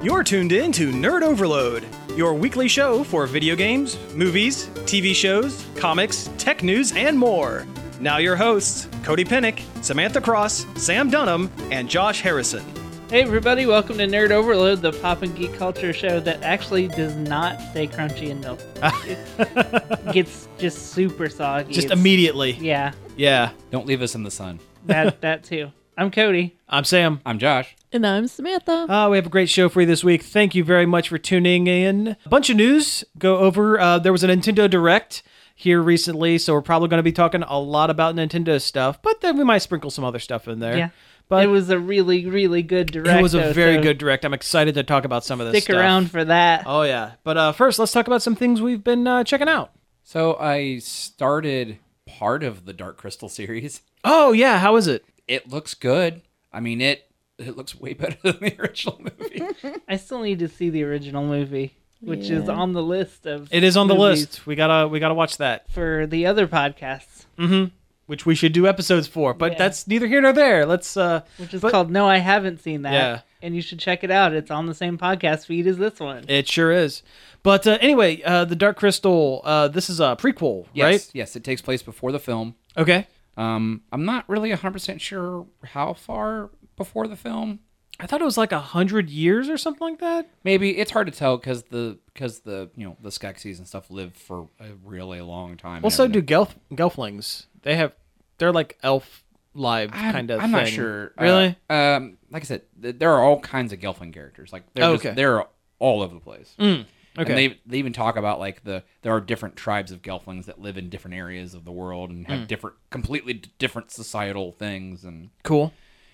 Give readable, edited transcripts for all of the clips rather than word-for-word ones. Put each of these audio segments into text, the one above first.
You're tuned in to Nerd Overload, your weekly show for video games, movies, TV shows, comics, tech news, and more. Now your hosts, Cody Pennick, Samantha Cross, Sam Dunham, and Josh Harrison. Hey everybody, welcome to Nerd Overload, the pop and geek culture show that actually does not stay crunchy in milk. It gets just super soggy. Just immediately. Yeah, Yeah. Don't leave us in the sun. that too. I'm Cody. I'm Sam. I'm Josh. And I'm Samantha. We have a great show for you this week. Thank you very much for tuning in. A bunch of news go over. There was a Nintendo Direct here recently, so we're probably going to be talking a lot about Nintendo stuff, but then we might sprinkle some other stuff in there. Yeah. But It was a really, really good direct. it was a though, very so good Direct. I'm excited to talk about some of this Stick stuff. around for that. Oh, yeah. But first, let's talk about some things we've been checking out. So I started part of the Dark Crystal series. Oh, yeah. How is it? It looks good. I mean, it looks way better than the original movie. I still need to see the original movie, which is on the list of. It is on the movies list. We gotta watch that. for the other podcasts, Which we should do episodes for, but Yeah. that's neither here nor there. Let's which is but- called No, I Haven't Seen That. Yeah. And you should check it out. It's on the same podcast feed as this one. It sure is. But anyway, the Dark Crystal, this is a prequel, right? Yes, it takes place before the film. Okay. I'm not really 100% sure how far before the film. I thought it was like 100 years or something like that. Maybe it's hard to tell because the the Skeksis and stuff live for a really long time. Well, so do Gelflings. They're like elf lives kind of I'm thing. not sure. Really? Like I said, there are all kinds of Gelfling characters. Like they're all over the place. Okay. And they even talk about like there are different tribes of Gelflings that live in different areas of the world and have completely different societal things Cool.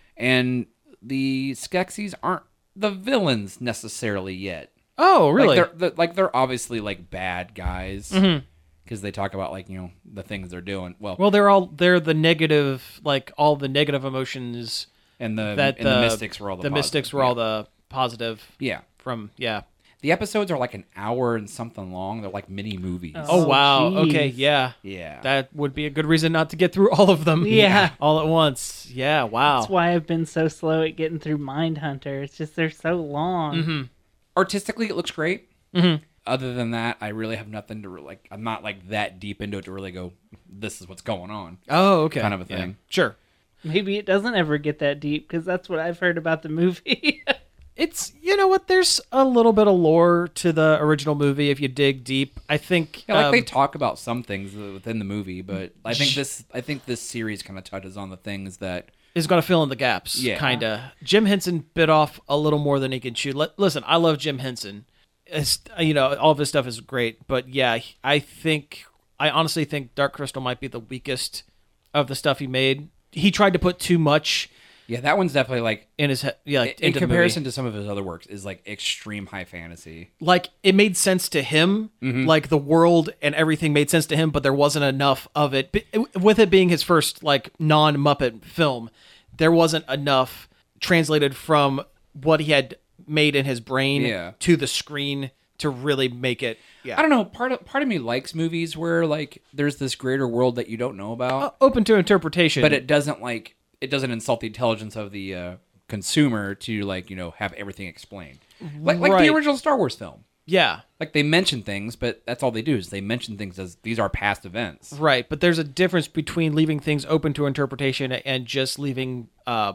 and the Skeksis aren't the villains necessarily yet. Oh, really? They're obviously like bad guys because they talk about like the things they're doing. Well, they're the negative, like all the negative emotions and the the mystics were all the positive. mystics were all the positive. Yeah. From The episodes are like an hour and something long. They're like mini movies. Oh wow. geez. Okay. Yeah. Yeah. That would be a good reason not to get through all of them. Yeah. All at once. Yeah. Wow. That's why I've been so slow at getting through Mindhunter. It's just they're so long. Artistically, it looks great. Other than that, I really have nothing to like. I'm not like that deep into it to really go, this is what's going on. Oh, okay. Kind of a Yeah. thing. Sure. Maybe it doesn't ever get that deep because that's what I've heard about the movie. It's, you know what, there's a little bit of lore to the original movie if you dig deep. I think Yeah, they talk about some things within the movie, but I think this series kind of touches on the things that is going to fill in the gaps, Yeah. kind of. Jim Henson bit off a little more than he can chew. Listen, I love Jim Henson. It's, all of his stuff is great, but yeah, I honestly think Dark Crystal might be the weakest of the stuff he made. He tried to put too much yeah, that one's definitely like in his head, like in into comparison the movie. to some of his other works is like extreme high fantasy. Like it made sense to him, like the world and everything made sense to him, but there wasn't enough of it. With it being his first like non-Muppet film, there wasn't enough translated from what he had made in his brain to the screen to really make it. Yeah, I don't know. Part of me likes movies where like there's this greater world that you don't know about, open to interpretation, but it doesn't insult the intelligence of the consumer to like have everything explained, like Right. the original Star Wars film. Yeah. Like they mention things, but that's all they do is they mention things as these are past events. Right, but there's a difference between leaving things open to interpretation and just leaving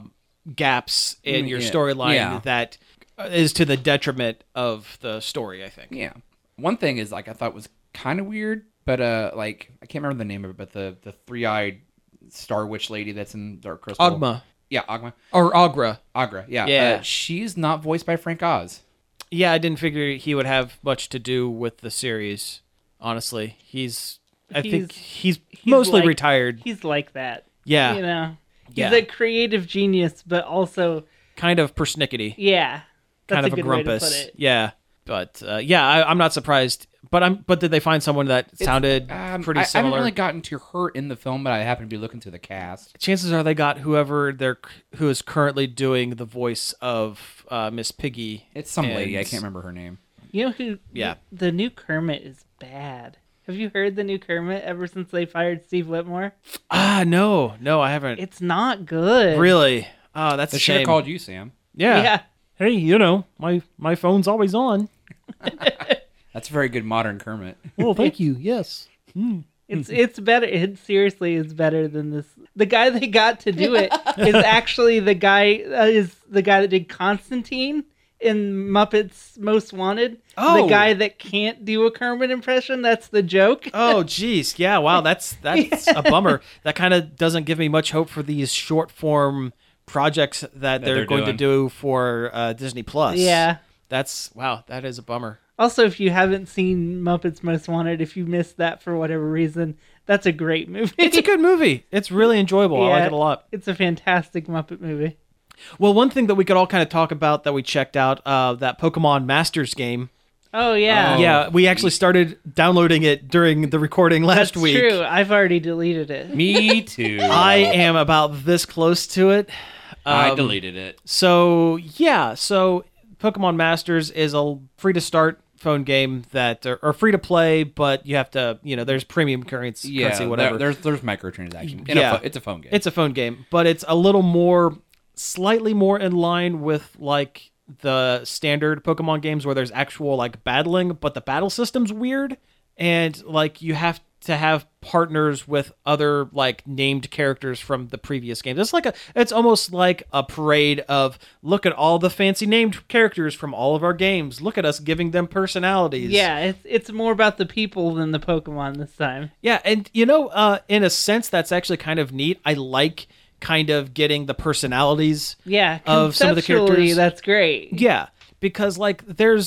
gaps in your storyline that is to the detriment of the story, I think. Yeah. One thing is like I thought was kind of weird, but like I can't remember the name of it, but the three-eyed Star Witch lady that's in Dark Crystal. Ogma. Yeah, Ogma. Or Agra. Agra, yeah. Yeah. She's not voiced by Frank Oz. Yeah, I didn't figure he would have much to do with the series, honestly. I think he's mostly like- retired. He's like that. Yeah. He's Yeah. a creative genius, but also, Kind of persnickety. yeah. That's Kind of a good way to grumpus. put it. Yeah. But I'm not surprised. But did they find someone that sounded pretty I similar? haven't really gotten to her in the film, but I happen to be looking through the cast. Chances are they got who is currently doing the voice of Miss Piggy. It's some lady. I and- can't remember her name. You know who? Yeah. The new Kermit is bad. Have you heard the new Kermit ever since they fired Steve Whitmore? No, I haven't. It's not good. Really? Oh, that's They a should have shame. called you, Sam. Yeah. hey, my phone's always on. That's a very good modern Kermit. Oh, thank you. Yes. It's better. It seriously is better than this. The guy they got to do it is actually the guy that did Constantine in Muppets Most Wanted. Oh. The guy that can't do a Kermit impression. That's the joke. Oh, geez. Yeah, wow. That's a bummer. That kind of doesn't give me much hope for these short form projects that they're going to do for Disney Plus. Yeah. That is a bummer. Also, if you haven't seen Muppets Most Wanted, if you missed that for whatever reason, that's a great movie. It's a good movie. It's really enjoyable. I like it a lot. It's a fantastic Muppet movie. Well, one thing that we could all kind of talk about that we checked out, that Pokemon Masters game. Oh, yeah. Yeah, we actually started downloading it during the recording last week. That's true. I've already deleted it. Me too. I am about this close to it. I deleted it. So Pokemon Masters is a free-to-start phone game that are free to play, but you have to, there's premium currency, whatever. There's microtransactions. It's a phone game. It's a phone game, but it's a little more, slightly more in line with like the standard Pokemon games where there's actual like battling, but the battle system's weird, and like you have to have partners with other like named characters from the previous game. It's almost like a parade of, look at all the fancy named characters from all of our games. Look at us giving them personalities. Yeah, it's more about the people than the Pokemon this time. Yeah, and in a sense that's actually kind of neat. I like kind of getting the personalities of some of the characters. That's great. Yeah, because like there's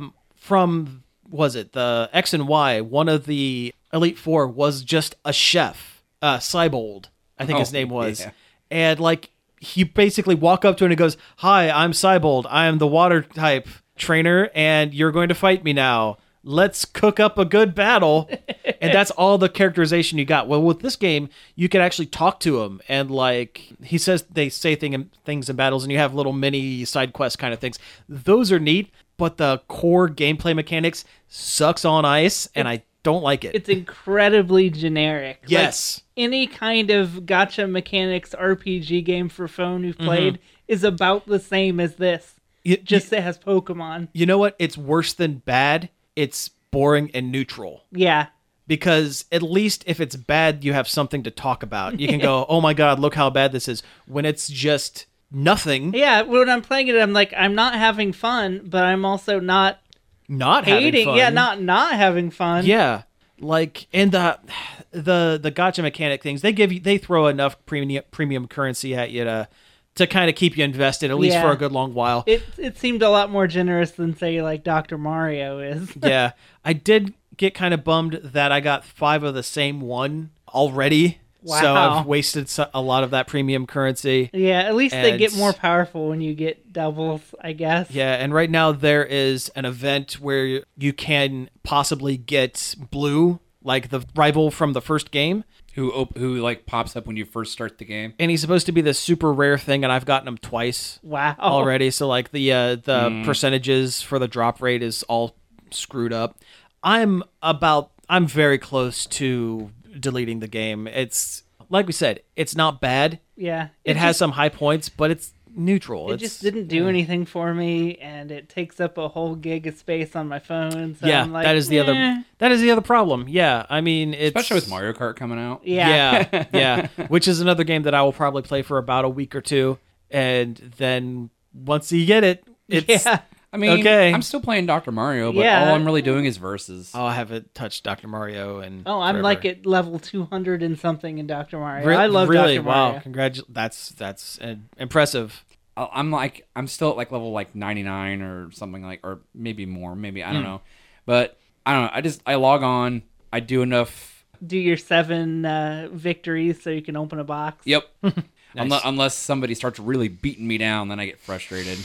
from the X and Y, one of the Elite Four was just a chef, Cybold, I think his name was. Yeah. And like he basically walk up to him and he goes, "Hi, I'm Cybold. I am the water type trainer, and you're going to fight me now. Let's cook up a good battle." And that's all the characterization you got. Well, with this game, you can actually talk to him, and like they say things in battles, and you have little mini side quest kind of things. Those are neat, but the core gameplay mechanics sucks on ice, and I don't like it. It's incredibly generic. Yes. Like, any kind of gacha mechanics RPG game for phone you've played is about the same as this. It has Pokemon. You know what? It's worse than bad. It's boring and neutral. Yeah. Because at least if it's bad, you have something to talk about. You can go, "Oh my God, look how bad this is." When it's just nothing. Yeah, when I'm playing it, I'm like, I'm not having fun, but I'm also not having fun. Yeah, not having fun. Yeah, like and the gacha mechanic things, they throw enough premium currency at you to kind of keep you invested at least for a good long while. It seemed a lot more generous than say like Dr. Mario is. Yeah, I did get kind of bummed that I got 5 of the same one already. Wow. So I've wasted a lot of that premium currency. Yeah, at least they get more powerful when you get doubles, I guess. Yeah, and right now there is an event where you can possibly get Blue, like the rival from the first game. Who like pops up when you first start the game. And he's supposed to be this super rare thing, and I've gotten him twice. Wow. Already, so like the percentages for the drop rate is all screwed up. I'm very close to deleting the game. It's like we said, it's not bad. Yeah. It has some high points, but it's neutral. It just didn't do anything for me, and it takes up a whole gig of space on my phone. So yeah, I'm like, that is the other problem. Yeah, I mean, it's especially with Mario Kart coming out. Yeah, which is another game that I will probably play for about a week or two, and then once you get it, it's I mean, okay. I'm still playing Dr. Mario, but all I'm really doing is verses. Oh, I haven't touched Dr. Mario and I'm forever. like at level 200 and something in Dr. Mario. I love Dr. Mario. Wow, that's impressive. I'm still at like level like 99 or something or maybe more, maybe I don't know. But I don't know. I log on, I do enough. Do your 7 victories so you can open a box. Yep. Nice. Unless somebody starts really beating me down, then I get frustrated.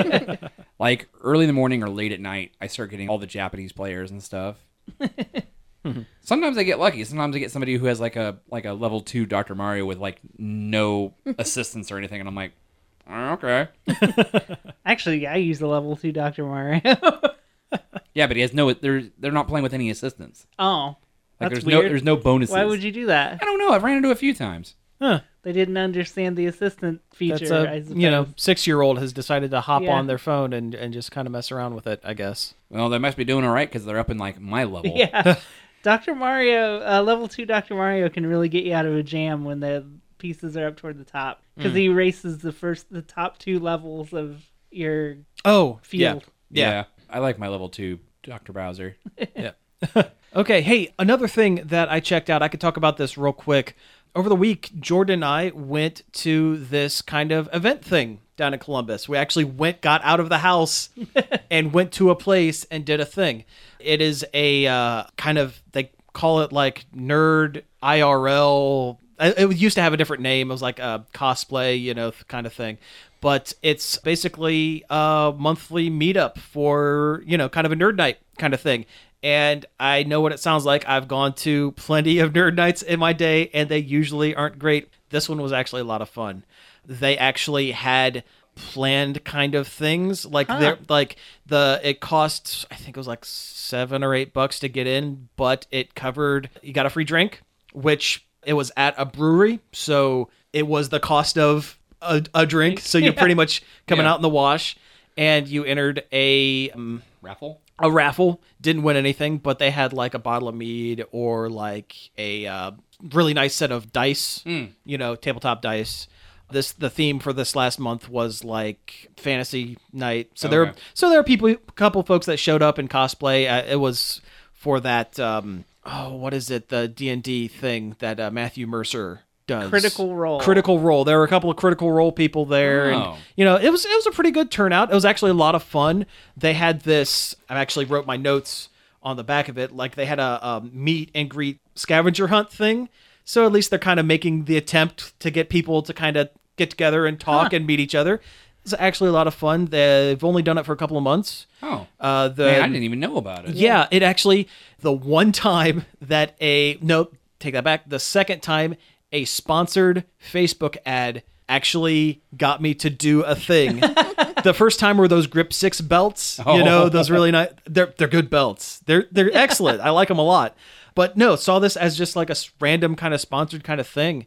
Like early in the morning or late at night, I start getting all the Japanese players and stuff. Sometimes I get lucky. Sometimes I get somebody who has like a level 2 Dr. Mario with like no assistance or anything, and I'm like, okay. Actually, I use the level 2 Dr. Mario. Yeah, but he has they're not playing with any assistance. Oh, Like that's there's weird. no bonuses. Why would you do that? I don't know. I've ran into it a few times. Huh. They didn't understand the assistant feature. That's I a suppose. 6-year-old has decided to hop Yeah. on their phone and just kind of mess around with it, I guess. Well, they must be doing all right because they're up in like my level. Yeah. Dr. Mario, level 2 Dr. Mario can really get you out of a jam when the pieces are up toward the top because he erases the top 2 levels of your Oh, field. Yeah. I like my level 2 Dr. Bowser. Yeah. Okay, hey, another thing that I checked out, I could talk about this real quick. Over the week, Jordan and I went to this kind of event thing down in Columbus. We actually got out of the house and went to a place and did a thing. It is a kind of, they call it like Nerd IRL. It used to have a different name. It was like a cosplay, kind of thing. But it's basically a monthly meetup for, kind of a nerd night kind of thing. And I know what it sounds like. I've gone to plenty of nerd nights in my day, and they usually aren't great. This one was actually a lot of fun. They actually had planned kind of things. It cost, I think it was like $7 or $8 to get in, but it covered, you got a free drink, which it was at a brewery. So it was the cost of a drink. So you're pretty much coming out in the wash, and you entered a Raffle? A raffle. Didn't win anything, but they had like a bottle of mead or like a really nice set of dice, tabletop dice. The theme for this last month was like fantasy night. So there are a couple folks that showed up in cosplay. It was for that what is it? The D&D thing that Matthew Mercer does. Critical Role. There were a couple of Critical Role people there, and it was a pretty good turnout. It was actually a lot of fun. They had this. I actually wrote my notes on the back of it. Like they had a meet and greet scavenger hunt thing. So at least they're kind of making the attempt to get people to kind of get together and talk and meet each other. It's actually a lot of fun. They've only done it for a couple of months. Oh, man, I didn't even know about it. Yeah, it actually the one time that take that back. The second time a sponsored Facebook ad actually got me to do a thing. The first time were those Grip 6 belts, those really nice. They're good belts. They're excellent. I like them a lot. But no, saw this as just like a random kind of sponsored kind of thing,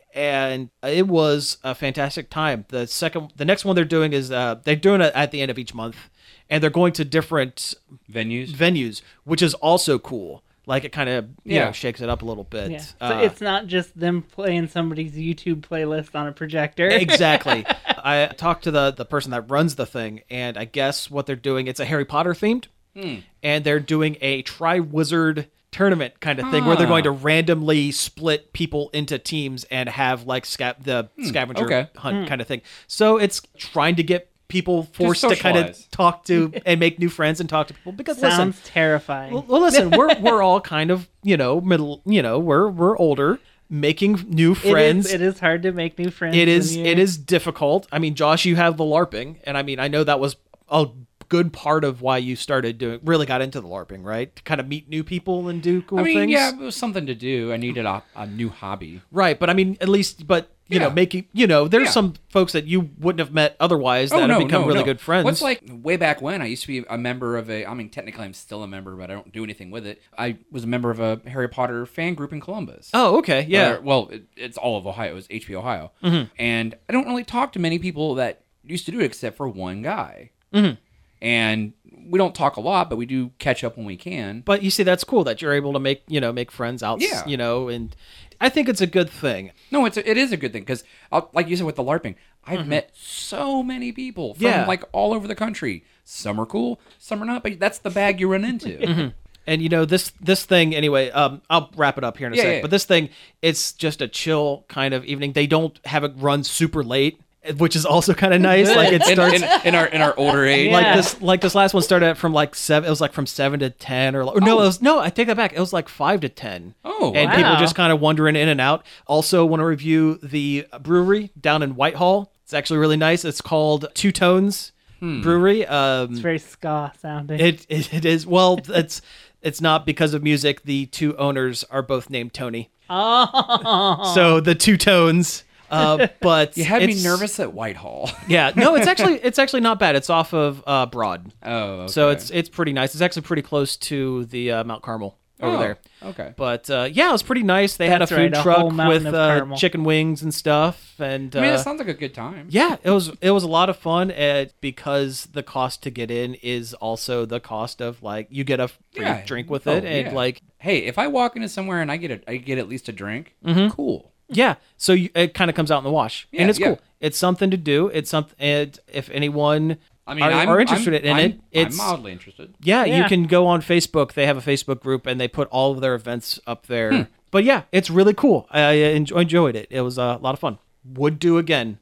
and it was a fantastic time. The next one they're doing is they're doing it at the end of each month, and they're going to different venues, which is also cool. Like it kind of shakes it up a little bit. Yeah. So it's not just them playing somebody's YouTube playlist on a projector. Exactly. I talked to the person that runs the thing, and I guess what they're doing, it's a Harry Potter themed, and they're doing a Triwizard tournament kind of thing where they're going to randomly split people into teams and have like the scavenger hunt kind of thing. So it's trying to get people forced to kind of talk to and make new friends and talk to people because sounds terrifying. Well, listen, we're all kind of middle, we're older, making new friends. It is hard to make new friends. It is difficult. I mean, Josh, you have the LARPing, and I mean, I know that was a good part of why you really got into the LARPing, right? To kind of meet new people and do cool things. Yeah, it was something to do. I needed a new hobby. Right, but I mean, at least, making, there's some folks that you wouldn't have met otherwise that have become really good friends. What's like way back when I used to be a member of technically I'm still a member, but I don't do anything with it. I was a member of a Harry Potter fan group in Columbus. Oh, okay, yeah. It's all of Ohio. It was HP Ohio. Mm-hmm. And I don't really talk to many people that used to do it except for one guy. Mm-hmm. And we don't talk a lot, but we do catch up when we can. But you see, that's cool that you're able to make friends out, and I think it's a good thing. No, it is a good thing because, like you said with the LARPing, I've met so many people from like all over the country. Some are cool, some are not, but that's the bag you run into. Mm-hmm. And this thing anyway. I'll wrap it up here in a sec. But this thing, it's just a chill kind of evening. They don't have it run super late, which is also kind of nice. Like it starts in our older age. Like this last one started at from like 7. It was like from 7 to 10 no, I take that back. It was like 5 to 10. Oh, and people just kind of wandering in and out. Also, want to review the brewery down in Whitehall. It's actually really nice. It's called Two Tones Brewery. It's very ska sounding. It is. Well, it's not because of music. The two owners are both named Tony. Oh, so the Two Tones. But you had me nervous at Whitehall. Yeah, no, it's actually not bad. It's off of Broad. Oh, okay. So it's pretty nice. It's actually pretty close to the Mount Carmel over there. Okay. But yeah, it was pretty nice. They had a That's right, food a truck whole mountain with of caramel. chicken wings and stuff, and I mean, it sounds like a good time. yeah, it was a lot of fun. Because the cost to get in is also the cost of like you get a free drink with it, and like hey, if I walk into somewhere and I get at least a drink, cool. yeah, so it kind of comes out in the wash, and it's Yeah. cool. It's something to do. It's something. And if anyone I mean, are interested in it, I'm mildly interested. yeah, you Yeah. can go on Facebook. They have a Facebook group, and they put all of their events up there. But yeah, it's really cool. I enjoyed it. It was a lot of fun. Would do again.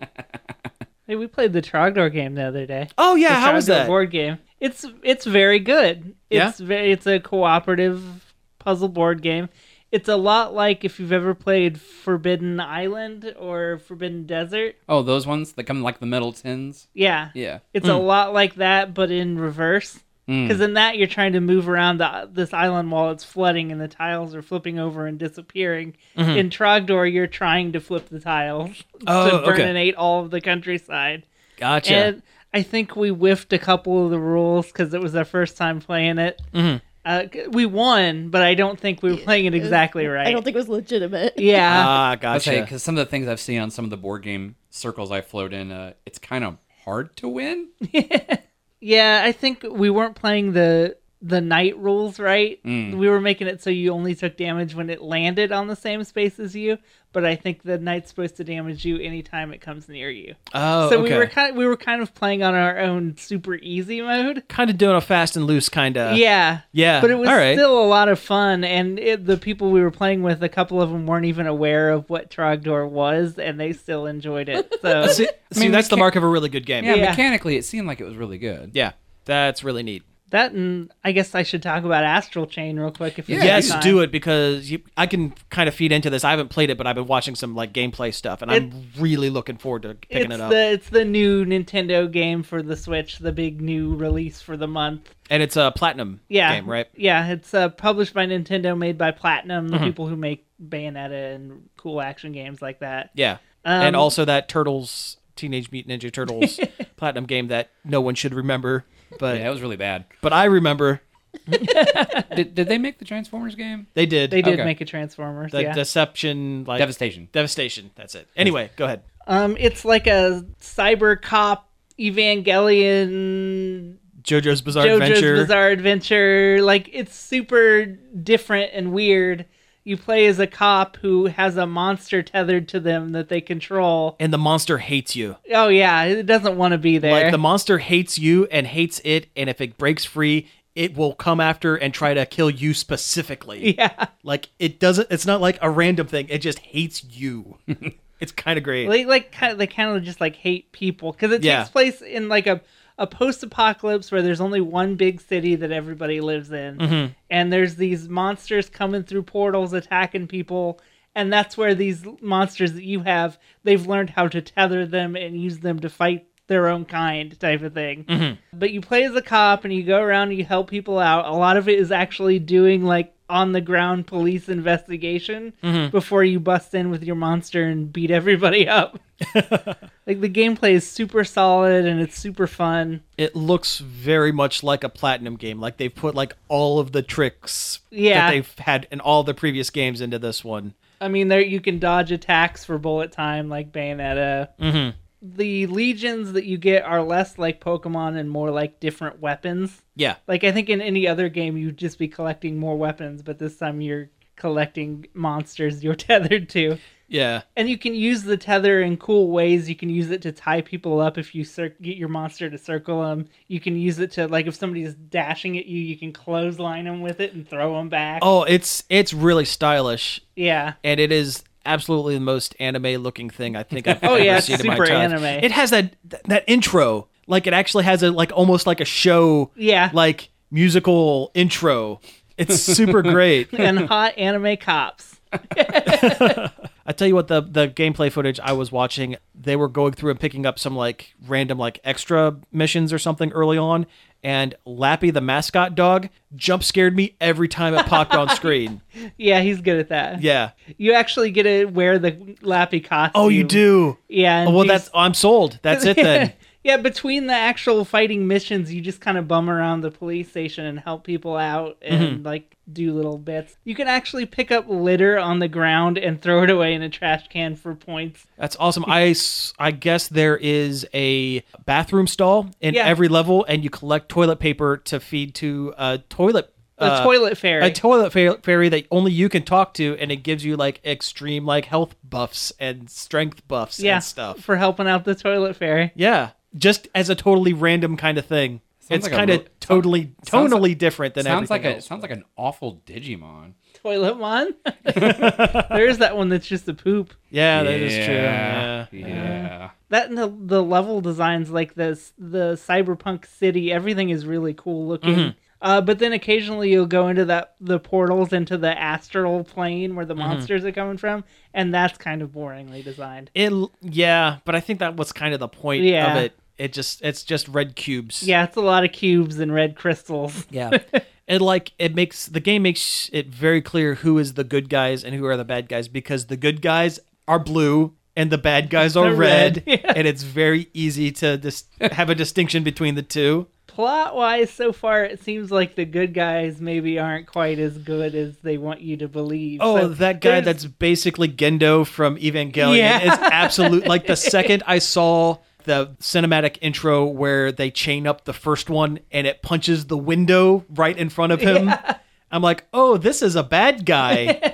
Hey, we played the Trogdor game the other day. Oh yeah, The how was Trogdor that? board game? It's very good. Yeah? It's a cooperative puzzle board game. It's a lot like if you've ever played Forbidden Island or Forbidden Desert. Oh, those ones that come in, like the metal tins. Yeah. Yeah. It's a lot like that, but in reverse. Because in that, you're trying to move around this island while it's flooding and the tiles are flipping over and disappearing. In Trogdor, you're trying to flip the tiles Oh, to okay. burninate all of the countryside. Gotcha. And I think we whiffed a couple of the rules because it was our first time playing it. We won, but I don't think we were playing it exactly right. I don't think it was legitimate. Yeah. Ah, I'd gotcha. say because some of the things I've seen on some of the board game circles I float in, it's kind of hard to win. Yeah, I think we weren't playing the night rules right. We were making it so you only took damage when it landed on the same space as you, but I think the knight's supposed to damage you anytime it comes near you. Oh, So okay. we were kind of playing on our own super easy mode. Kind of doing a fast and loose kind of. Yeah. Yeah. But it was all right. still a lot of fun, and the people we were playing with, a couple of them weren't even aware of what Trogdor was, and they still enjoyed it. So See, mean, that's the mecha- mark of a really good game. Yeah, Yeah. mechanically, it seemed like it was really good. Yeah, that's really neat. that, and I guess I should talk about Astral Chain real quick. If you Yes, have time. do it because I can kind of feed into this. I haven't played it, but I've been watching some like gameplay stuff, and I'm really looking forward to picking it up. It's the new Nintendo game for the Switch, the big new release for the month. And it's a Platinum game, right? Yeah, it's published by Nintendo, made by Platinum, the people who make Bayonetta and cool action games like that. Yeah, and also that Teenage Mutant Ninja Turtles Platinum game that no one should remember, but Yeah, it was really bad. but I remember. Did they make the Transformers game? They did. They did Okay. make a Transformers. the Yeah. Deception, like Devastation. That's it. Anyway, go ahead. It's like a cyber cop Evangelion JoJo's Bizarre JoJo's Adventure. Bizarre Adventure. Like, it's super different and weird. You play as a cop who has a monster tethered to them that they control. And the monster hates you. Oh yeah, it doesn't want to be there. Like the monster hates you and hates it, and if it breaks free, it will come after and try to kill you specifically. Yeah. Like it doesn't. It's not like a random thing. It just hates you. It's kind of great. They kind of just like hate people because it Yeah. takes place in like a post-apocalypse where there's only one big city that everybody lives in, and there's these monsters coming through portals attacking people, and that's where these monsters that you have, they've learned how to tether them and use them to fight their own kind type of thing. But you play as a cop and you go around and you help people out. A lot of it is actually doing like on the ground police investigation before you bust in with your monster and beat everybody up. Like the gameplay is super solid and it's super fun. It looks very much like a Platinum game. Like they've put like all of the tricks Yeah. that they've had in all the previous games into this one. I mean, there you can dodge attacks for bullet time like Bayonetta. The legions that you get are less like Pokemon and more like different weapons. Yeah. Like I think in any other game you'd just be collecting more weapons, but this time you're collecting monsters you're tethered to. Yeah. And you can use the tether in cool ways. You can use it to tie people up if you get your monster to circle them. You can use it to, like, if somebody's dashing at you, you can clothesline them with it and throw them back. Oh, it's really stylish, Yeah. and it is absolutely the most anime-looking thing I think I've Oh, ever yeah, it's seen in my super time. anime. It has that intro, like it actually has a like almost like a show, Yeah. like musical intro. It's super great. And hot anime cops. I tell you what, the gameplay footage I was watching, they were going through and picking up some like random like extra missions or something early on, and Lappy the mascot dog jump scared me every time it popped on screen. Yeah, he's good at that. Yeah. You actually get to wear the Lappy costume. Oh, you do. Yeah. Oh, well, I'm sold. That's it then. Yeah, between the actual fighting missions, you just kind of bum around the police station and help people out and like do little bits. You can actually pick up litter on the ground and throw it away in a trash can for points. That's awesome. I guess there is a bathroom stall in every level, and you collect toilet paper to feed to a toilet. A toilet fairy. A toilet fairy that only you can talk to, and it gives you like extreme like health buffs and strength buffs and stuff. For helping out the toilet fairy. Yeah, just as a totally random kind of thing. It's like kind of tonally different than everything else. Sounds like an awful Digimon. Toiletmon? There's that one that's just a poop. Yeah, that is true. Yeah. That and the level designs, like this, the cyberpunk city, everything is really cool looking. But then occasionally you'll go into the portals into the astral plane where the monsters are coming from, and that's kind of boringly designed. But I think that was kind of the point of it. It's just red cubes. Yeah, it's a lot of cubes and red crystals. Yeah. The game makes it very clear who is the good guys and who are the bad guys, because the good guys are blue and the bad guys are red. And it's very easy to have a distinction between the two. Plot-wise, so far, it seems like the good guys maybe aren't quite as good as they want you to believe. Oh, so that guy that's basically Gendo from Evangelion is absolute. Like, the second I saw the cinematic intro where they chain up the first one and it punches the window right in front of him, I'm like, oh, this is a bad guy.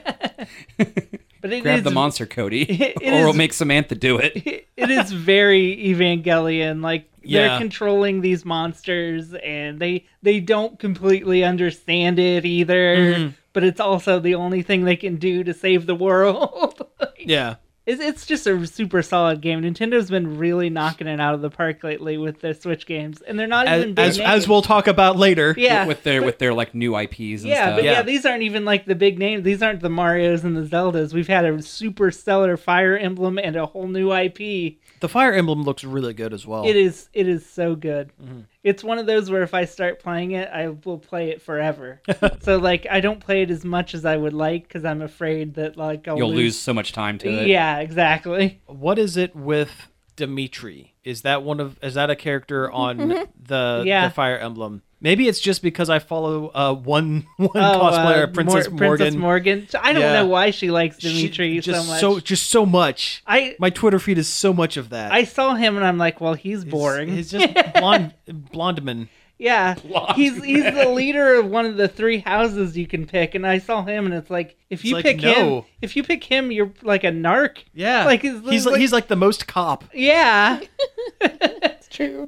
But grab the monster, Cody, or we'll make Samantha do it. It is very Evangelion. Like, they're controlling these monsters, and they don't completely understand it either. But it's also the only thing they can do to save the world. It's just a super solid game. Nintendo's been really knocking it out of the park lately with their Switch games, and they're not even big names. As we'll talk about later. Yeah, with their like new IPs and stuff. But these aren't even like the big names. These aren't the Marios and the Zeldas. We've had a super stellar Fire Emblem and a whole new IP. The Fire Emblem looks really good as well. It is so good. It's one of those where if I start playing it, I will play it forever. So like, I don't play it as much as I would like because I'm afraid that like you'll lose so much time to it. Yeah, exactly. What is it with Dimitri? Is that a character on the Fire Emblem? Maybe it's just because I follow one cosplayer, Princess Morgan. Princess Morgan. I don't know why she likes Dimitri so much. So much. My Twitter feed is so much of that. I saw him and I'm like, well, he's boring. He's just blondeman. Yeah, he's the leader of one of the 3 houses you can pick, and I saw him, and it's like if you pick him, you're like a narc. Yeah, like he's like the most cop. Yeah, it's true.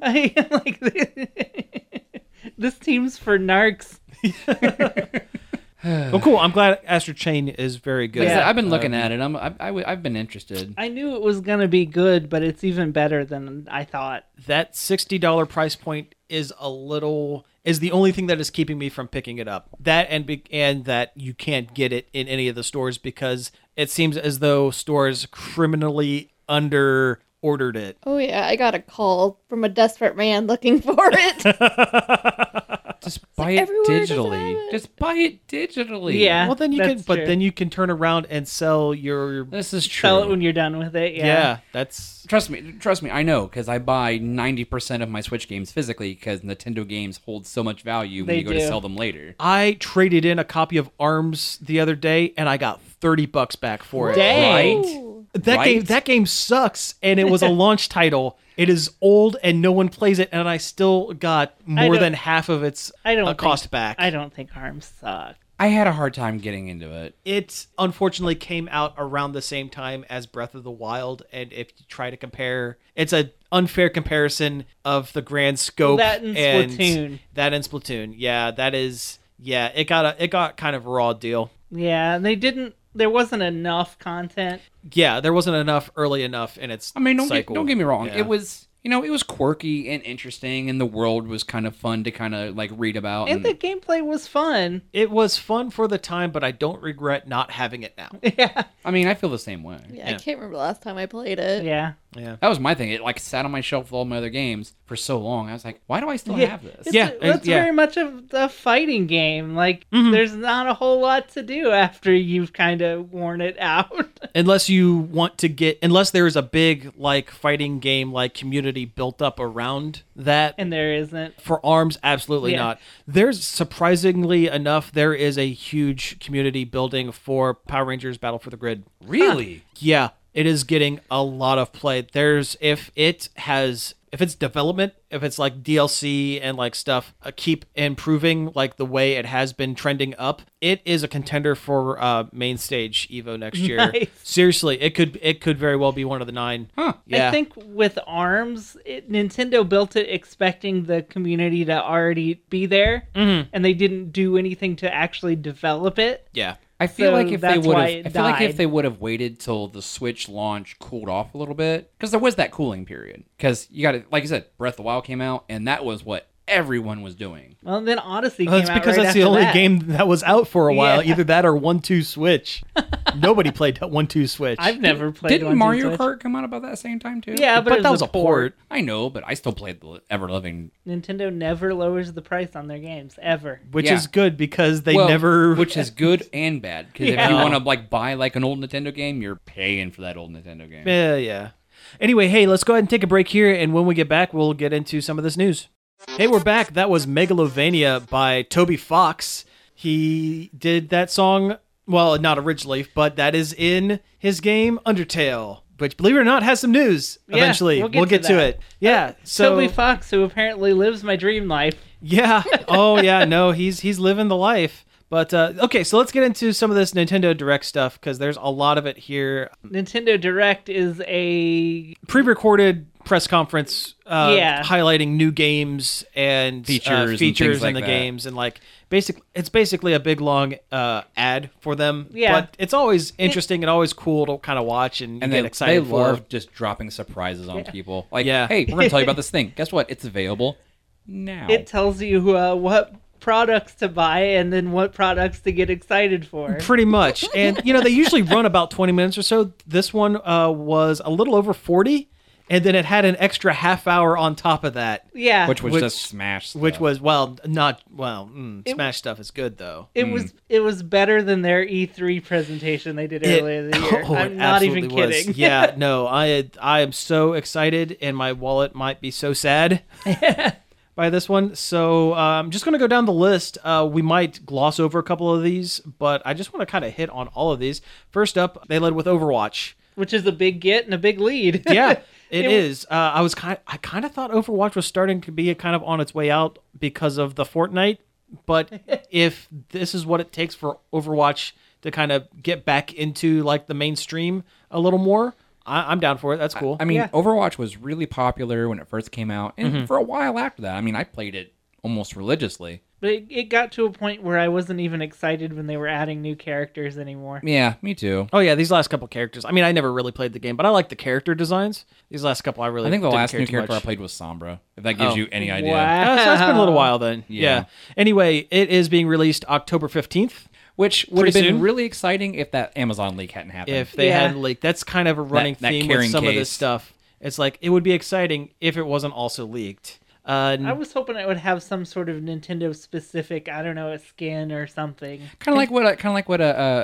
This team's for narcs. Well, cool. I'm glad Astral Chain is very good. I've been looking at it. I've been interested. I knew it was gonna be good, but it's even better than I thought. That $60 price point is the only thing that is keeping me from picking it up. That and that you can't get it in any of the stores because it seems as though stores criminally under-ordered it. Oh yeah, I got a call from a desperate man looking for it. Just buy it digitally. Just buy it digitally. Yeah. Well, then you can, but then you can turn around and sell your. This is true. Sell it when you're done with it. Yeah, that's. Trust me. I know because I buy 90% of my Switch games physically because Nintendo games hold so much value when you go to sell them later. I traded in a copy of ARMS the other day, and I got $30 back for it. Dang. Right? That game sucks, and it was a launch title. It is old, and no one plays it, and I still got more than half of its cost back. I don't think ARMS suck. I had a hard time getting into it. It unfortunately came out around the same time as Breath of the Wild, and if you try to compare, it's an unfair comparison of the grand scope. That and Splatoon. Yeah, that is. Yeah, it got kind of a raw deal. Yeah, there wasn't enough content. Yeah, there wasn't enough early enough in its cycle. Don't get me wrong. Yeah. It was quirky and interesting, and the world was kind of fun to kind of like read about. And the gameplay was fun. It was fun for the time, but I don't regret not having it now. Yeah. I mean, I feel the same way. Yeah, I can't remember the last time I played it. Yeah. Yeah. That was my thing. It like sat on my shelf with all my other games for so long. I was like, why do I still have this? It's very much a fighting game. Like, there's not a whole lot to do after you've kind of worn it out. Unless there's a big like fighting game like community built up around that. And there isn't. For ARMS, absolutely not. There's surprisingly enough, there is a huge community building for Power Rangers Battle for the Grid. Really? Yeah, it is getting a lot of play. If it's development, if it's like DLC and like stuff, keep improving like the way it has been trending up, it is a contender for main stage Evo next year. Nice. Seriously, it could very well be one of the 9. Huh. Yeah. I think with ARMS, Nintendo built it expecting the community to already be there, and they didn't do anything to actually develop it. Yeah. I feel like if that's why it died. they would have waited till the Switch launch cooled off a little bit, because there was that cooling period. Because you got to, like you said, Breath of the Wild came out, and that was what everyone was doing. Well, then Odyssey came That's out because right that's the after only that. game that was out for a while. Yeah. Either that or 1-2 Switch. Nobody played 1-2 Switch. I've never played Didn't one Mario Switch. Kart come out about that same time too? Yeah, but that was a port. I know, but I still played the ever living. Nintendo never lowers the price on their games ever. Which Yeah. is good because they never. Which is good and bad, because if Yeah. you want to like buy like an old Nintendo game, you're paying for that old Nintendo game. Yeah. Anyway, hey, let's go ahead and take a break here, and when we get back, we'll get into some of this news. Hey, we're back. That was Megalovania by Toby Fox. He did that song, well, not originally, but that is in his game Undertale, which, believe it or not, has some news Yeah, eventually. we'll get to to that. it. Yeah. So Toby Fox, who apparently lives my dream life. yeah. Oh, yeah. No, he's living the life. But okay, so let's get into some of this Nintendo Direct stuff because there's a lot of it here. Nintendo Direct is a Pre-recorded press conference highlighting new games and Features and features things in like the that. games and like it's basically a big long ad for them. Yeah. But it's always interesting and always cool to kind of watch and And get they excited for. love just dropping surprises on people. Like, Yeah. hey, we're going to tell you about this thing. Guess what? It's available now. It tells you what products to buy and then what products to get excited for. Pretty much. And, they usually run about 20 minutes or so. This one was a little over 40, and then it had an extra half hour on top of that. Yeah. which was just Smash stuff. Which was, Smash stuff is good, though. It was better than their E3 presentation they did earlier in the year. Oh, I'm it not even absolutely kidding. was. Yeah, no, I am so excited, and my wallet might be so sad by this one. So I'm just going to go down the list. We might gloss over a couple of these, but I just want to kind of hit on all of these. First up, they led with Overwatch. Which is a big get and a big lead. Yeah, it is. I kind of thought Overwatch was starting to be kind of on its way out because of the Fortnite. But if this is what it takes for Overwatch to kind of get back into like the mainstream a little more, I'm down for it. That's cool. I mean, Yeah. Overwatch was really popular when it first came out, and for a while after that. I mean, I played it almost religiously. But it got to a point where I wasn't even excited when they were adding new characters anymore. Yeah, me too. Oh yeah, these last couple characters. I mean, I never really played the game, but I like the character designs. These last couple, I I think the didn't last care new too character I much. played was Sombra, if that gives Oh. you any idea. Wow. So it's been a little while then. Yeah. Yeah. Anyway, it is being released October 15th. Which would have Pretty been soon. really exciting if that Amazon leak hadn't happened. If they Yeah. had leaked, that's kind of a running that theme with carrying some of this case. stuff. It's like it would be exciting if it wasn't also leaked. I was hoping it would have some sort of Nintendo specific, I don't know, a skin or something. kind of like what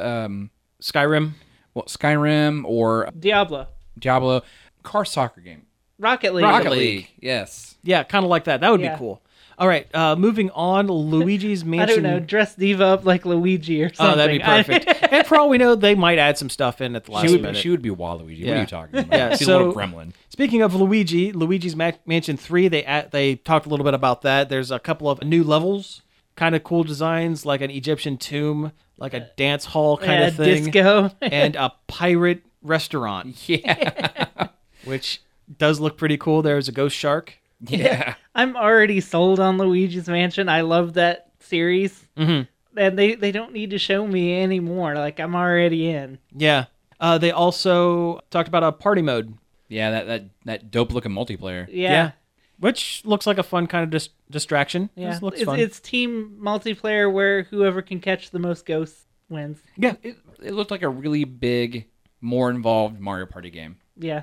Skyrim. Skyrim or Diablo. Diablo car soccer game. Rocket League. Rocket League. Yes. Yeah, kind of like that. That would Yeah. be cool. All right, moving on. Luigi's I Mansion. don't know, dress Diva up like Luigi or something. Oh, that'd be perfect. And for all we know, they might add some stuff in at the last minute. She would be Waluigi. What Yeah. are you talking about? Yeah, She's so- a little gremlin. Speaking of Luigi's Mansion 3, they talked a little bit about that. There's a couple of new levels, kind of cool designs, like an Egyptian tomb, like a dance hall kind of thing, Disco. and a pirate restaurant, Yeah. which does look pretty cool. There's a ghost shark. Yeah. I'm already sold on Luigi's Mansion. I love that series. Mhm. And they don't need to show me anymore. Like, I'm already in. Yeah. They also talked about a party mode. Yeah, that dope looking multiplayer. Yeah. Which looks like a fun kind of distraction. Yeah. This looks It's, fun. it's team multiplayer where whoever can catch the most ghosts wins. Yeah. It looked like a really big, more involved Mario Party game. Yeah. Yeah.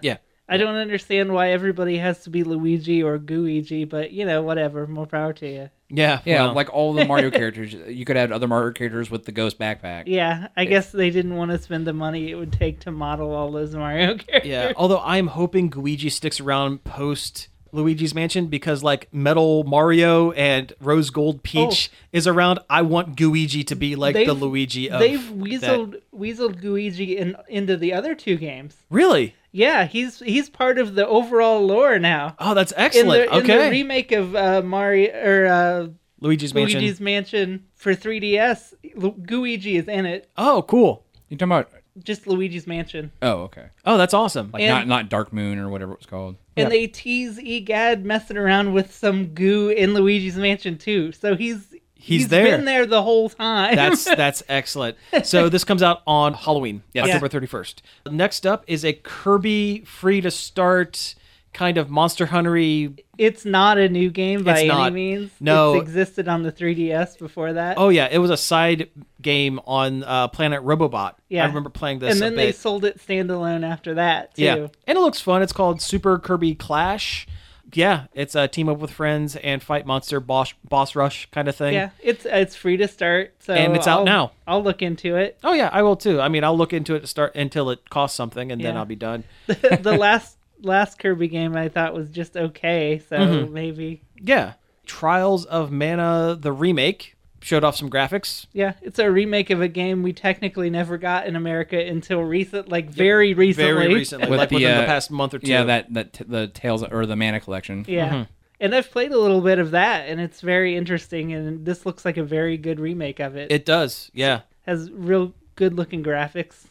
I don't understand why everybody has to be Luigi or Gooigi, but whatever. More power to you. Yeah. Yeah, well, like all the Mario characters. You could have other Mario characters with the ghost backpack. Yeah, I guess they didn't want to spend the money it would take to model all those Mario characters. yeah. Although I'm hoping Luigi sticks around post Luigi's Mansion because like Metal Mario and Rose Gold Peach is around. I want Luigi to be like the Luigi of They've weaseled Luigi into the other two games. Really? Yeah, he's part of the overall lore now. Oh, that's excellent. In the Okay. remake of Mario or Luigi's Mansion. Luigi's Mansion for 3DS, Luigi is in it. Oh, cool. You talking about? Just Luigi's Mansion. Oh, okay. Oh, that's awesome. Like And- not Dark Moon or whatever it was called. And they tease Egad messing around with some goo in Luigi's Mansion too. So he's there. been there the whole time. That's excellent. So this comes out on Halloween, Yes. October 31st. Next up is a Kirby free to start kind of Monster Hunter-y. It's not a new game by It's any not. means. No. It's existed on the 3DS before that. Oh yeah, it was a side game on Planet Robobot. Yeah. I remember playing this and a then they bit. sold it standalone after that too. Yeah, and it looks fun. It's called Super Kirby Clash. Yeah, it's a team up with friends and fight monster boss rush kind of thing. Yeah, it's free to start, so And it's out now. I'll look into it. Oh yeah, I will too. I mean, I'll look into it to start until it costs something, and then Yeah. I'll be done. The last Kirby game I thought was just okay, so Mm-hmm. maybe. Yeah, Trials of Mana, the remake, showed off some graphics. Yeah, it's a remake of a game we technically never got in America until very recently. Very recently, With like the, within the past month or two. Yeah, the Tales or the Mana collection. Yeah. Mm-hmm. And I've played a little bit of that, and it's very interesting, and this looks like a very good remake of it. It does. Yeah. Has real good looking graphics.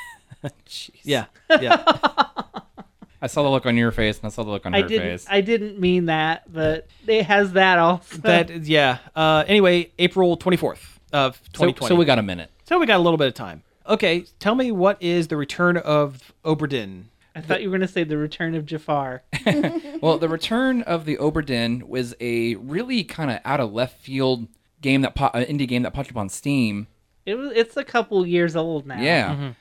Yeah. Yeah. I saw the look on your face, and I saw the look on her face. I didn't mean that, but it has that also. Yeah. Anyway, April 24th of 2020. So we got a minute. So we got a little bit of time. Okay, tell me what is the return of Oberdin? I thought you were going to say the return of Jafar. Well, the return of the Oberdin was a really kind of out of left field game indie game that popped up on Steam. It's a couple years old now. Yeah,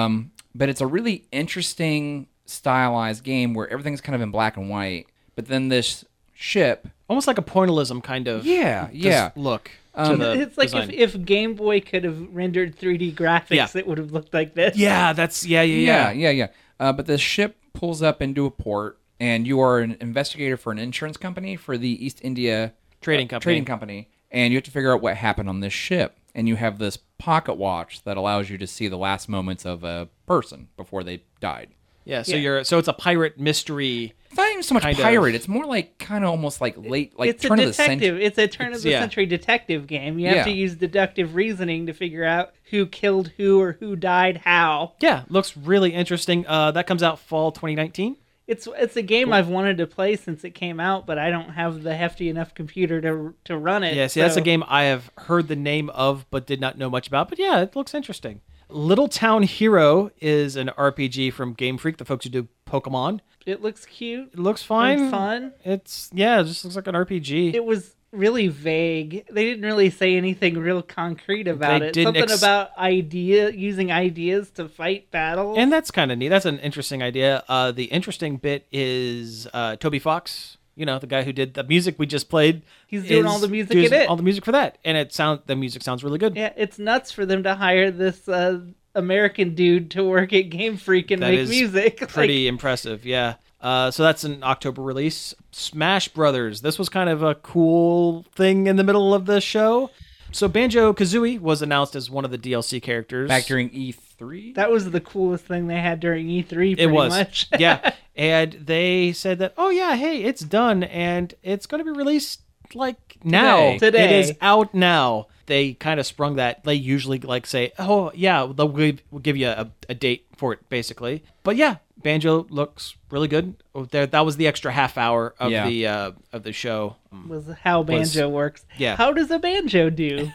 but it's a really interesting stylized game where everything's kind of in black and white. But then this ship, Almost like a pointillism kind of yeah, look to the It's like design. if Game Boy could have rendered 3D graphics, Yeah. it would have looked like this. Yeah, that's yeah. But the ship pulls up into a port, and you are an investigator for an insurance company for the East India Trading company. and you have to figure out what happened on this ship. And you have this pocket watch that allows you to see the last moments of a person before they died. Yeah, so Yeah. it's a pirate mystery. It's not even so much Kind of. pirate. It's more like kind of almost like late, like It's a turn of the century. detective. It's a turn of the yeah. century detective game. You have Yeah. to use deductive reasoning to figure out who killed who or who died how. Yeah, looks really interesting. That comes out fall 2019. It's a game I've wanted to play since it came out, but I don't have the hefty enough computer to run it. Yeah, see, that's a so- game I have heard the name of but did not know much about. But yeah, it looks interesting. Little Town Hero is an RPG from Game Freak, the folks who do Pokemon. It looks cute. It looks fine. And fun. It just looks like an RPG. It was really vague. They didn't really say anything real concrete about They it. didn't Something about using ideas to fight battles. And that's kind of neat. That's an interesting idea. The interesting bit is Toby Fox, the guy who did the music we just played. He's doing all the music in doing it. all the music for that, and the music sounds really good. Yeah, it's nuts for them to hire this American dude to work at Game Freak and That make is music. Pretty impressive, yeah. So that's an October release. Smash Brothers. This was kind of a cool thing in the middle of the show. So Banjo-Kazooie was announced as one of the DLC characters. Back during E3. That was the coolest thing they had during E3. Pretty It was. much. Yeah. And they said that, oh yeah, hey, it's done and it's going to be released like now. Today. It is out now. They kind of sprung that. They usually say, oh yeah, we'll give you a date for it basically. But yeah, Banjo looks really good. That was the extra half hour of the show. Was how banjo works. yeah. How does a banjo do?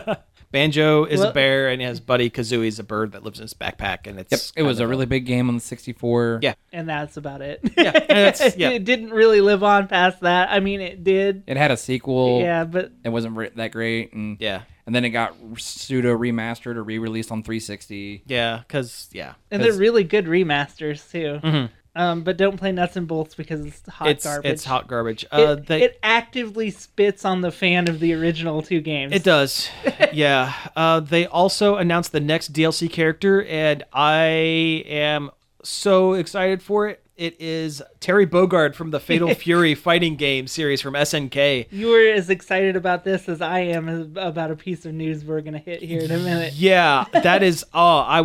Banjo is a Well- bear and his buddy Kazooie's a bird that lives in his backpack, and it's It was kind a of really big game on the 64. Yeah. And that's about it. Yeah, and it's- yeah. It didn't really live on past that. I mean, it did. It had a sequel. Yeah, but It wasn't that great. And yeah. And then it got pseudo remastered or re-released on 360. Yeah, because, yeah. and they're really good remasters too. Mm-hmm. But don't play Nuts and Bolts because it's hot garbage. It's hot garbage. It actively spits on the fan of the original 2 games. It does. Yeah. They also announced the next DLC character, and I am so excited for it. It is Terry Bogard from the Fatal Fury fighting game series from SNK. You were as excited about this as I am about a piece of news we're going to hit here in a minute. Yeah, that is. I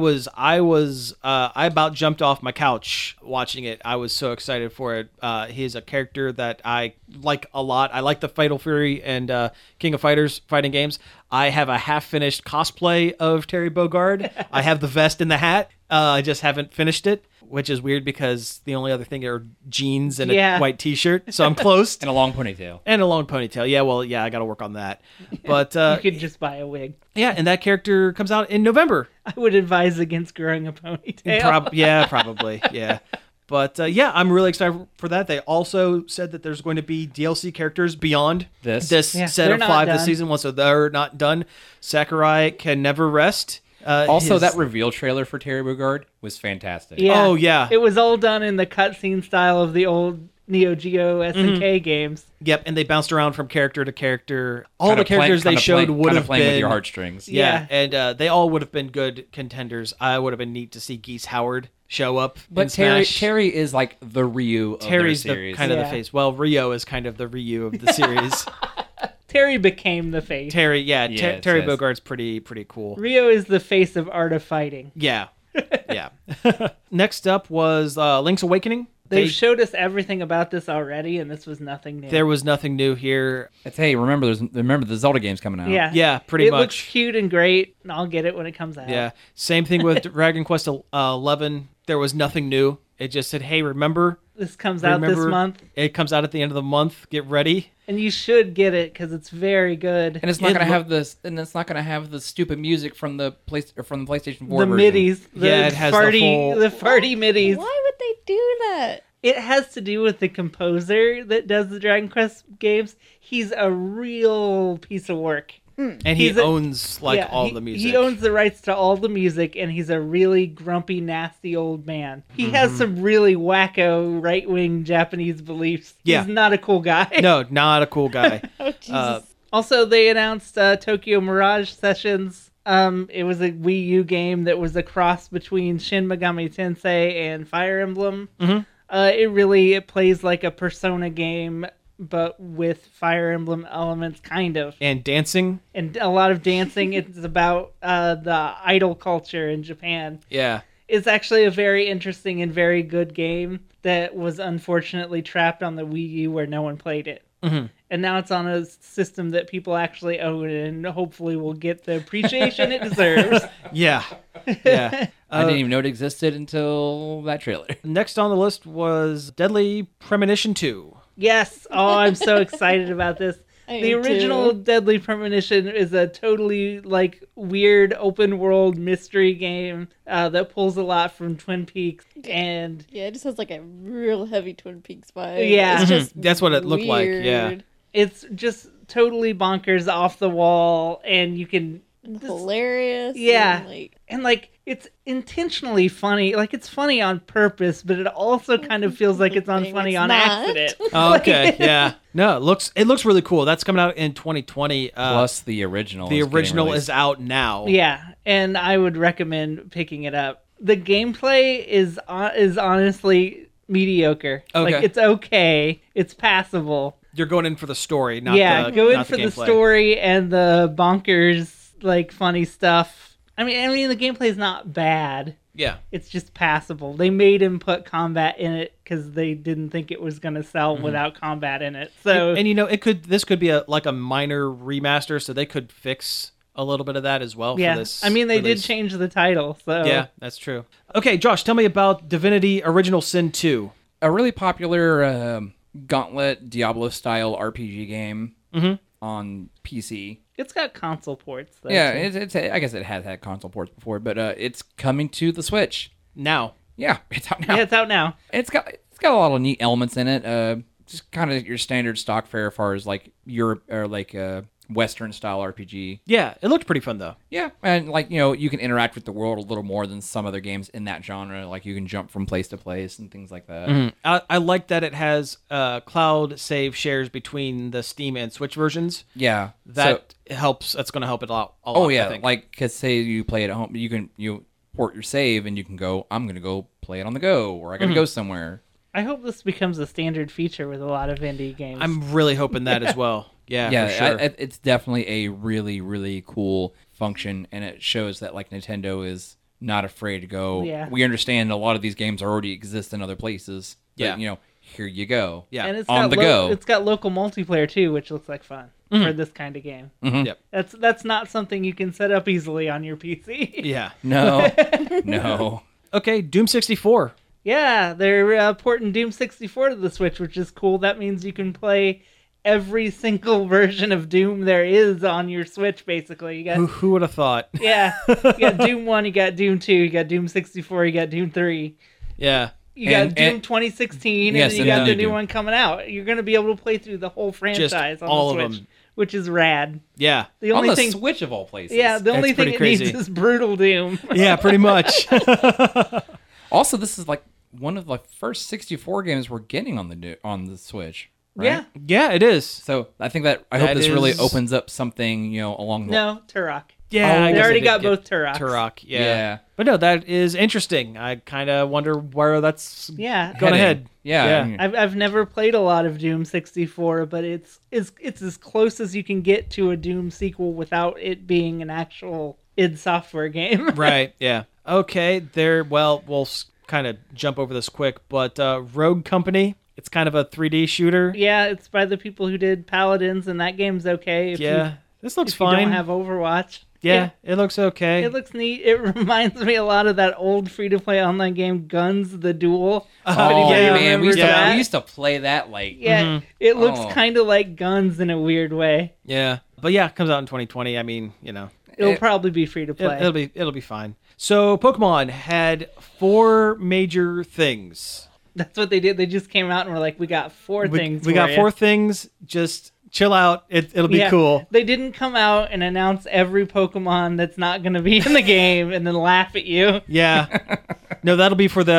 about jumped off my couch watching it. I was so excited for it. He's a character that I like a lot. I like the Fatal Fury and King of Fighters fighting games. I have a half-finished cosplay of Terry Bogard. I have the vest and the hat. I just haven't finished it, which is weird because the only other thing are jeans and a white t-shirt. So I'm close. And a long ponytail. And a long ponytail. Yeah, well, yeah, I got to work on that. But you could just buy a wig. Yeah, and that character comes out in November. I would advise against growing a ponytail. Probably. Yeah. But yeah, I'm really excited for that. They also said that there's going to be DLC characters beyond this set of 5 this season. Once they're not done, Sakurai can never rest. That reveal trailer for Terry Bogard was fantastic. Yeah. Oh, yeah. It was all done in the cutscene style of the old Neo Geo SNK games. Yep, and they bounced around from character to character. All the characters they showed would have playing been with your heartstrings. Yeah, and they all would have been good contenders. I would have been neat to see Geese Howard show up. But Terry is like the Ryu of Terry's their series. the kind of the face. Well, Rio is kind of the Ryu of the series. Terry became the face. Terry Bogard's pretty cool. Rio is the face of Art of Fighting. Yeah. Yeah. Next up was Link's Awakening. They've showed us everything about this already, and this was nothing new. There was nothing new here. It's, hey, remember the Zelda game's coming out. Yeah, pretty much. It looks cute and great, and I'll get it when it comes out. Yeah, same thing with Dragon Quest 11. There was nothing new. It just said, hey, remember? This comes out this month. It comes out at the end of the month. Get ready. And you should get it because it's very good. And it's not going to have this. And it's not going to have the stupid music from the PlayStation 4 the version. middies. It has the farty middies. Why would they do that? It has to do with the composer that does the Dragon Quest games. He's a real piece of work. And he owns all the music. He owns the rights to all the music, and he's a really grumpy, nasty old man. He has some really wacko right-wing Japanese beliefs. Yeah. He's not a cool guy. No, not a cool guy. Oh, Jesus. Also, they announced Tokyo Mirage Sessions. It was a Wii U game that was a cross between Shin Megami Tensei and Fire Emblem. It plays like a Persona game, but with Fire Emblem elements, kind of. And dancing. And a lot of dancing. It's about the idol culture in Japan. Yeah. It's actually a very interesting and very good game that was unfortunately trapped on the Wii U where no one played it. And now it's on a system that people actually own and hopefully will get the appreciation it deserves. Yeah. Yeah. I didn't even know it existed until that trailer. Next on the list was Deadly Premonition 2. Yes. Oh, I'm so excited about this. The original Deadly Premonition is a totally weird open world mystery game that pulls a lot from Twin Peaks, and it just has a real heavy Twin Peaks vibe. Yeah, it's just that's what it looked like. weird. Yeah, it's just totally bonkers, off the wall, and you can hilarious. Yeah, and it's intentionally funny. It's funny on purpose, but it also kind of feels like it's funny on accident. Oh, okay, yeah. No, it looks really cool. That's coming out in 2020. Plus the original. The original is out now. Yeah, and I would recommend picking it up. The gameplay is honestly mediocre. Okay. It's okay. It's passable. You're going in for the story, not go in not for the gameplay. story and the bonkers funny stuff. I mean, the gameplay is not bad. Yeah. It's just passable. They made him put combat in it because they didn't think it was going to sell without combat in it. So, and this could be a minor remaster, so they could fix a little bit of that as well. Yeah. For this I mean, they release. did change the title. So yeah, that's true. Okay, Josh, tell me about Divinity Original Sin 2. A really popular Gauntlet Diablo-style RPG game on PC. It's got console ports, though. Yeah, it's I guess it has had console ports before, but it's coming to the Switch Now. Yeah, it's out now. Yeah, it's out now. It's got a lot of neat elements in it. Just kind of your standard stock fare as far as Europe or Western style RPG. Yeah, it looked pretty fun though. Yeah, and like you can interact with the world a little more than some other games in that genre. Like you can jump from place to place and things like that. I like that it has cloud save shares between the Steam and Switch versions. Yeah, That helps. That's going to help it a lot. Oh I yeah, think. like because say you play it at home, you port your save and you can go. I'm gonna go play it on the go, or I gotta go somewhere. I hope this becomes a standard feature with a lot of indie games. I'm really hoping that as well. Yeah, Yeah, for sure. it's definitely a really really cool function, and it shows that like Nintendo is not afraid to go. Yeah. We understand a lot of these games already exist in other places. But, Yeah. here you go. Yeah. and it's on got the go. It's got local multiplayer too, which looks like fun for this kind of game. Yep. That's not something you can set up easily on your PC. Yeah. No, no. Okay, Doom 64. Yeah, they're porting Doom 64 to the Switch, which is cool. That means you can play every single version of Doom there is on your Switch, basically. You got Who would have thought? yeah, you got Doom 1, you got Doom 2, you got Doom 64, you got Doom 3. Yeah. You got And- Doom and- 2016, Yes, and you and got then the you new do. one coming out. You're going to be able to play through the whole franchise on all of the Switch, them. which is rad. Yeah. The On only the thing, Switch of all places. yeah, the only pretty thing it crazy. needs is brutal Doom. Yeah, pretty much. Also, this is like one of the first 64 games we're getting on the Switch. Right? Yeah, Yeah, it is. So I think I hope That this really is- opens up something, along the no, Turok. Yeah, I They guess already did got get both Turoks. Turok, yeah. Yeah. But no, that is interesting. I kind of wonder where that's Yeah, going Heading. ahead. Yeah. Yeah. I've never played a lot of Doom 64, but it's as close as you can get to a Doom sequel without it being an actual id Software game. Right, yeah. Okay, we'll kind of jump over this quick, but Rogue Company, it's kind of a 3D shooter. Yeah, it's by the people who did Paladins, and that game's okay. Yeah, this looks if you fine. don't have Overwatch. Yeah, it looks okay. It looks neat. It reminds me a lot of that old free-to-play online game, Guns the Duel. Oh Anybody yeah, man, we used, remember that? we used to play that like Yeah, it looks Oh. kind of like Guns in a weird way. Yeah, but yeah, it comes out in 2020. I mean, It'll probably be free-to-play. it'll be fine. So Pokemon had 4 major things. That's what they did. They just came out and were like, we got four things. We for got ya. 4 things. Just chill out. It'll be Yeah. cool. They didn't come out and announce every Pokemon that's not going to be in the game and then laugh at you. Yeah. No, that'll be for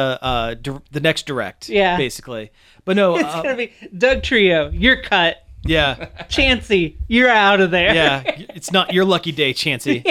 the next direct. Yeah. Basically. But no. It's going to be Doug Trio, you're cut. Yeah. Chansey, you're out of there. Yeah. It's not your lucky day, Chansey.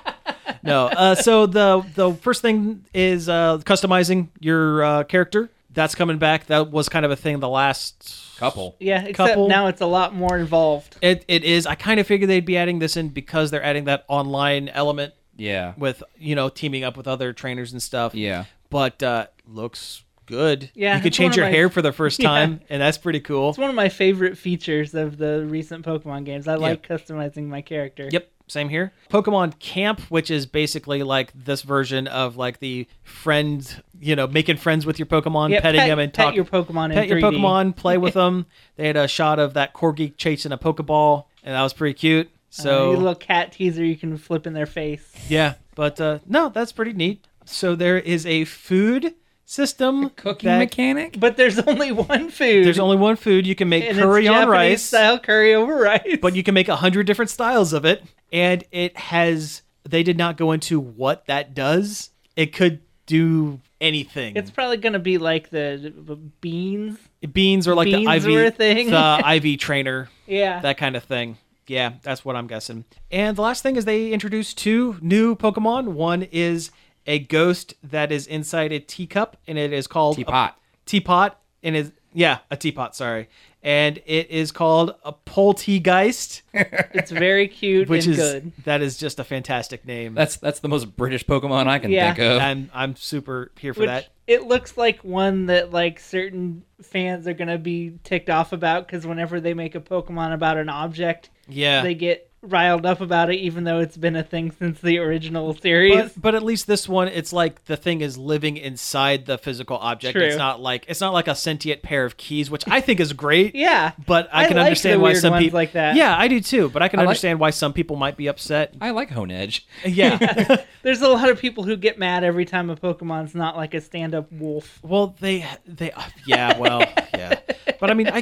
No. So the first thing is customizing your character. That's coming back. That was kind of a thing the last couple. Yeah, except Couple. now it's a lot more involved. It is. I kind of figured they'd be adding this in because they're adding that online element Yeah. with teaming up with other trainers and stuff. Yeah. But looks good. Yeah, You could it's change one of your my- hair for the first Yeah. time, and that's pretty cool. It's one of my favorite features of the recent Pokemon games. I like customizing my character. Yep, same here. Pokemon Camp, which is basically like this version of like the friend, making friends with your Pokemon, Yeah, petting them and pet talk. your Pokemon in Pet your 3D. Pokemon, play with them. They had a shot of that corgi chasing a Pokeball, and that was pretty cute. So your little cat teaser you can flip in their face. yeah, but no, that's pretty neat. So there is a food system. Cooking that- mechanic? But there's only one food. There's only one food. You can make and curry it's on Japanese rice, style curry over rice. but you can make 100 different styles of it. And it has, they did not go into what that does. It could do anything. It's probably gonna be like the beans. Beans or like beans the IV, were a thing. the IV trainer, Yeah. that kind of thing. Yeah, that's what I'm guessing. And the last thing is they introduced 2 new Pokemon. One is a ghost that is inside a teacup, and it is called Teapot. Teapot, and a teapot. Sorry, and it is called a Poltegeist, It's very cute which and is good. that is just a fantastic name. That's the most British Pokemon I can Yeah. think of. I'm super here for Which that. it looks like one that like certain fans are gonna be ticked off about because whenever they make a Pokemon about an object, Yeah, they get riled up about it, even though it's been a thing since the original series. but at least this one, it's like the thing is living inside the physical object. True. It's not like a sentient pair of keys, which I think is great. Yeah, But I can like understand the why weird some ones people like that. Yeah, I do too. But I can I like- understand why some people might be upset. I like Honedge. Yeah. There's a lot of people who get mad every time a Pokemon's not like a stand-up wolf. Well, yeah. But I mean,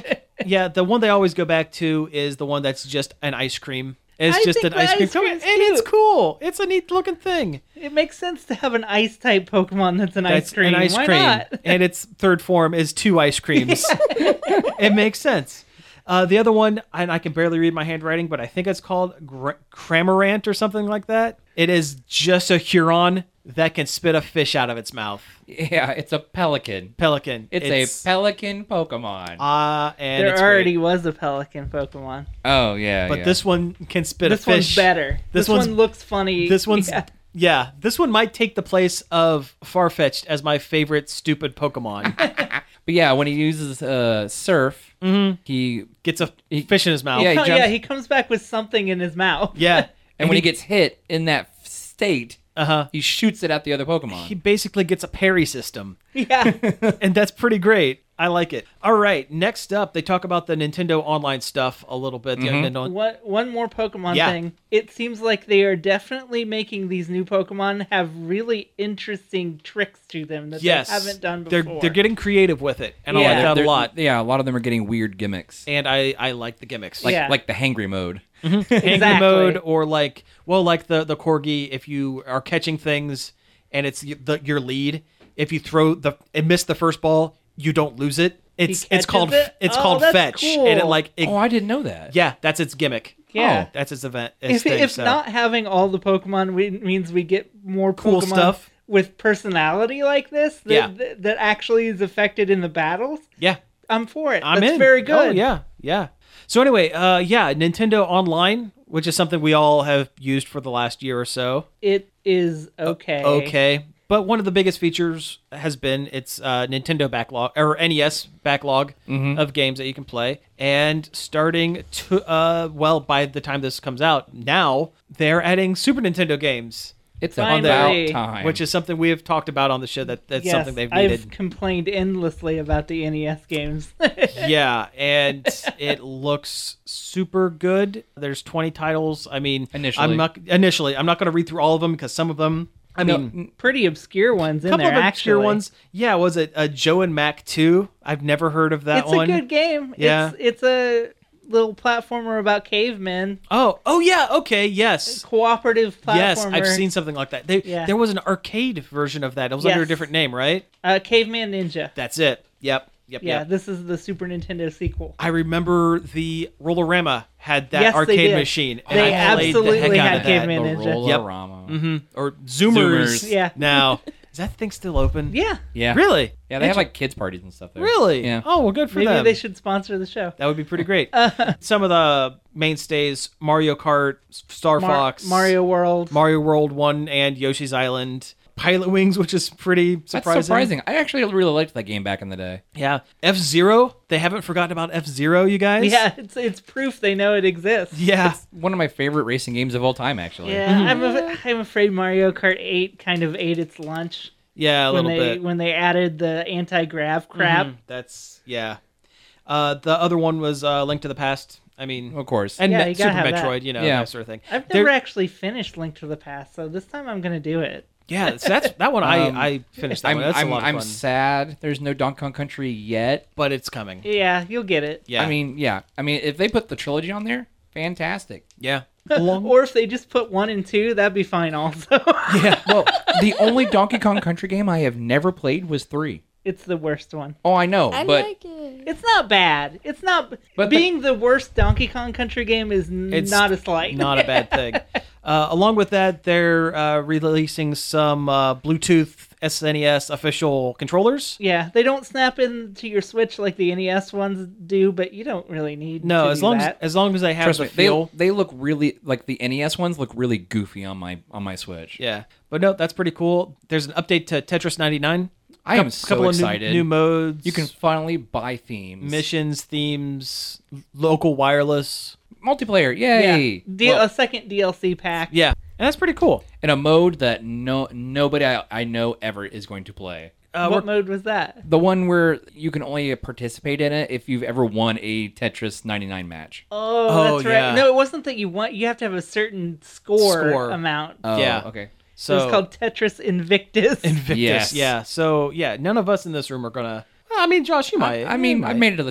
Yeah, the one they always go back to is the one that's just an ice cream. It's I just think an ice the cream, ice cream's and it's cute. cool. It's a neat looking thing. It makes sense to have an ice type Pokemon that's an ice That's cream. an ice Why cream, not? and its third form is 2 ice creams. It makes sense. The other one, and I can barely read my handwriting, but I think it's called Cramorant or something like that. It is just a Huron that can spit a fish out of its mouth. Yeah, it's a pelican. Pelican. It's a pelican Pokemon. And There it's already great. was a Pelican Pokemon. Oh, yeah, But yeah. this one can spit This a fish. one's better. This one's- one looks funny. This one's Yeah. this one might take the place of Farfetch'd as my favorite stupid Pokemon. But yeah, when he uses Surf, he... Gets a fish in his mouth. Yeah, he jumps- He comes back with something in his mouth. Yeah. And when he gets hit in that state, Uh-huh. he shoots it at the other Pokemon. He basically gets a parry system. Yeah. And that's pretty great. I like it. All right, next up, they talk about the Nintendo Online stuff a little bit. The Nintendo- One more Pokemon Yeah. thing. It seems like they are definitely making these new Pokemon have really interesting tricks to them that yes, they haven't done before. They're getting creative with it, and I Yeah. like that a They're- lot. Yeah, a lot of them are getting weird gimmicks. And I like the gimmicks. Like, Yeah. like the hangry mode. Hangry Exactly. mode, or like the Corgi, if you are catching things and it's your lead, if you throw and miss the first ball, you don't lose it. It's catches called it? it's Oh, called that's fetch, cool. and it Oh, I didn't know that. yeah, that's its gimmick. Yeah. Oh, that's its event. Its If, thing, if so. not having all the Pokemon means we get more Cool Pokemon stuff. with personality like this that, Yeah. that actually is affected in the battles, yeah, I'm for it. I'm That's in. very good. Oh yeah. So anyway, Nintendo Online, which is something we all have used for the last year or so. It is okay. Okay. But one of the biggest features has been its Nintendo backlog, or NES backlog of games that you can play. And starting to, by the time this comes out, now they're adding Super Nintendo games, It's Finally. about time. which is something we have talked about on the show. That's Yes, something they've I've needed. complained endlessly about the NES games. Yeah, and it looks super good. There's 20 titles. I mean, Initially. I'm not going to read through all of them because some of them, I mean, Pretty obscure ones in couple there, of obscure actually. ones. Yeah, was it Joe and Mac 2? I've never heard of that It's one. a good game. Yeah. It's a little platformer about cavemen. Oh yeah, okay, yes. Cooperative platformer. Yes, I've seen something like that. Yeah. There was an arcade version of that. It was under a Yes. different name, right? Caveman Ninja. That's it. Yep. Yeah, this is the Super Nintendo sequel. I remember the Rollerama had that Yes, they arcade did. machine. And They I played the absolutely heck out had of that. Caveman the Ninja. Yep. Roller-rama. Or Zoomers. Yeah. Now, is that thing still open? Yeah. Yeah. Really? Yeah, they have like kids parties and stuff there. Really? Yeah. Oh, well, good for Maybe them. they should sponsor the show. That would be pretty great. Some of the mainstays: Mario Kart, Star Fox, Mario World. Mario World 1, and Yoshi's Island. Pilot Wings, which is pretty surprising. That's surprising. I actually really liked that game back in the day. Yeah. F-Zero. They haven't forgotten about F-Zero, you guys? Yeah, it's proof they know it exists. Yeah. One of my favorite racing games of all time, actually. Yeah, I'm afraid Mario Kart 8 kind of ate its lunch Yeah, a when little bit. when they added the anti-grav crap. That's, yeah. The other one was Link to the Past. I mean, Of course. and Yeah, you Super gotta have that. Metroid, Yeah. that sort of thing. I've They're- never actually finished Link to the Past, so this time I'm gonna do it. Yeah, so that one I finished that I'm, one. That's I'm, a lot of I'm fun. sad there's no Donkey Kong Country yet. But it's coming. Yeah, you'll get it. Yeah. I mean, if they put the trilogy on there, fantastic. yeah. Or if they just put 1 and 2, that'd be fine also. Yeah. Well, the only Donkey Kong Country game I have never played was 3. It's the worst one. Oh, I know, I but like it. It's not bad. It's not. But being the worst Donkey Kong Country game is It's not a slight. Not a bad thing. Along with that, they're releasing some Bluetooth SNES official controllers. Yeah, they don't snap into your Switch like the NES ones do, but you don't really need. No, to as do long that. as they have trust the me, feel. they look really like the NES ones look really goofy on my Switch. Yeah, but no, that's pretty cool. There's an update to Tetris 99. I am Couple so of excited. new modes. You can finally buy themes. missions, themes, local wireless. Multiplayer, yay! Yeah, a second DLC pack. Yeah, and that's pretty cool. In a mode that nobody I know ever is going to play. What mode was that? The one where you can only participate in it if you've ever won a Tetris 99 match. Oh, that's right. yeah. No, it wasn't that you want. You have to have a certain score. Amount. Oh, Yeah. okay. So it's called Tetris Invictus. Invictus. Yes. Yeah. So yeah, none of us in this room are gonna. I mean, Josh, you might. I mean, I made it to the top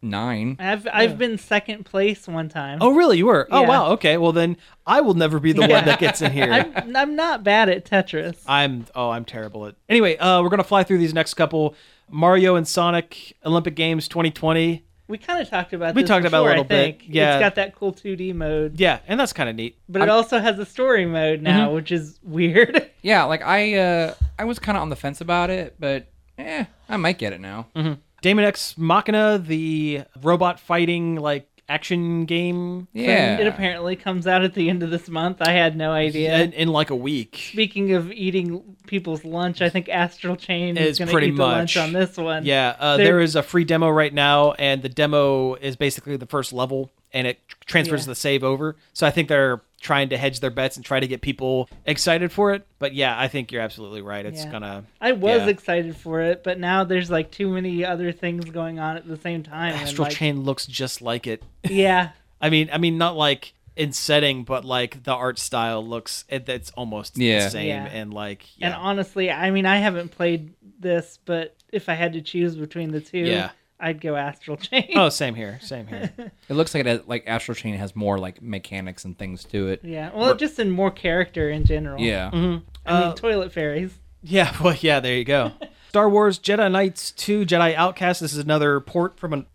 9. I've been second place one time. Oh, really? You were? Oh, Yeah. wow. Okay. Well, then I will never be the one that gets in here. I'm not bad at Tetris. I'm terrible at. Anyway, we're gonna fly through these next couple. Mario and Sonic Olympic Games 2020. We kind of talked about We this talked about it a before, little I think. bit. Yeah. It's got that cool 2D mode. Yeah, and that's kind of neat. But it also has a story mode now, which is weird. Yeah, like I was kind of on the fence about it, but I might get it now. Damon X Machina, the robot fighting like action game. Yeah. It apparently comes out at the end of this month. I had no idea. In like a week. Speaking of eating people's lunch, I think Astral Chain Is is going to pretty eat the lunch much. on this one. Yeah, there is a free demo right now, and the demo is basically the first level, and it transfers the save over. So I think they're trying to hedge their bets and try to get people excited for it. But yeah, I think you're absolutely right. It's gonna. I was yeah. excited for it, but now there's like too many other things going on at the same time. and, Astral like, Chain looks just like it. Yeah. I mean, not like in setting, but like the art style looks. It's almost the same, Yeah. and like. And honestly, I mean, I haven't played this, but if I had to choose between the two, I'd go Astral Chain. Oh, same here. Same here. It looks like Astral Chain has more like mechanics and things to it. Yeah. Well, just in more character in general. Yeah. I mean, toilet fairies. Yeah, well, yeah, there you go. Star Wars Jedi Knights 2 Jedi Outcast. This is another port from an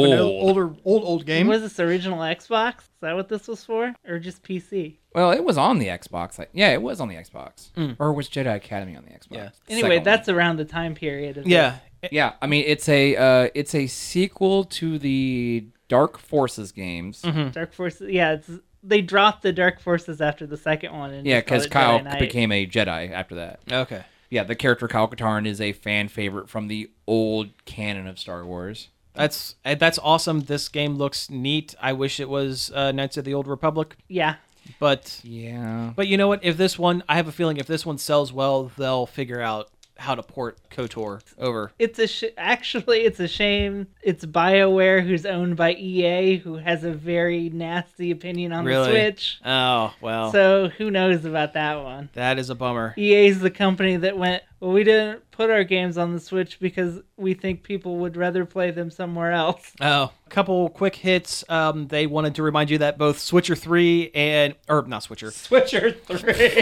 old game. Was this original Xbox? Is that what this was for? Or just PC? Well, it was on the Xbox. It was on the Xbox. Or was Jedi Academy on the Xbox? Yeah. Anyway, Second that's around the time period. Of Yeah. Yeah, I mean it's a sequel to the Dark Forces games. this. Dark Forces. Yeah, they dropped the Dark Forces after the second one. And Yeah, just because called it Kyle Jedi Knight. became a Jedi after that. Okay. Yeah, the character Kyle Katarn is a fan favorite from the old canon of Star Wars. That's awesome. This game looks neat. I wish it was Knights of the Old Republic, Yeah. but Yeah. you know what? I have a feeling if this one sells well, they'll figure out how to port KOTOR over. Actually, it's a shame. It's BioWare, who's owned by EA, who has a very nasty opinion on the Switch. Oh, well. So who knows about that one? That is a bummer. EA's the company that went, well, we didn't put our games on the Switch because we think people would rather play them somewhere else. Oh, a couple quick hits. They wanted to remind you that both Switcher 3 not Switcher. Switcher 3.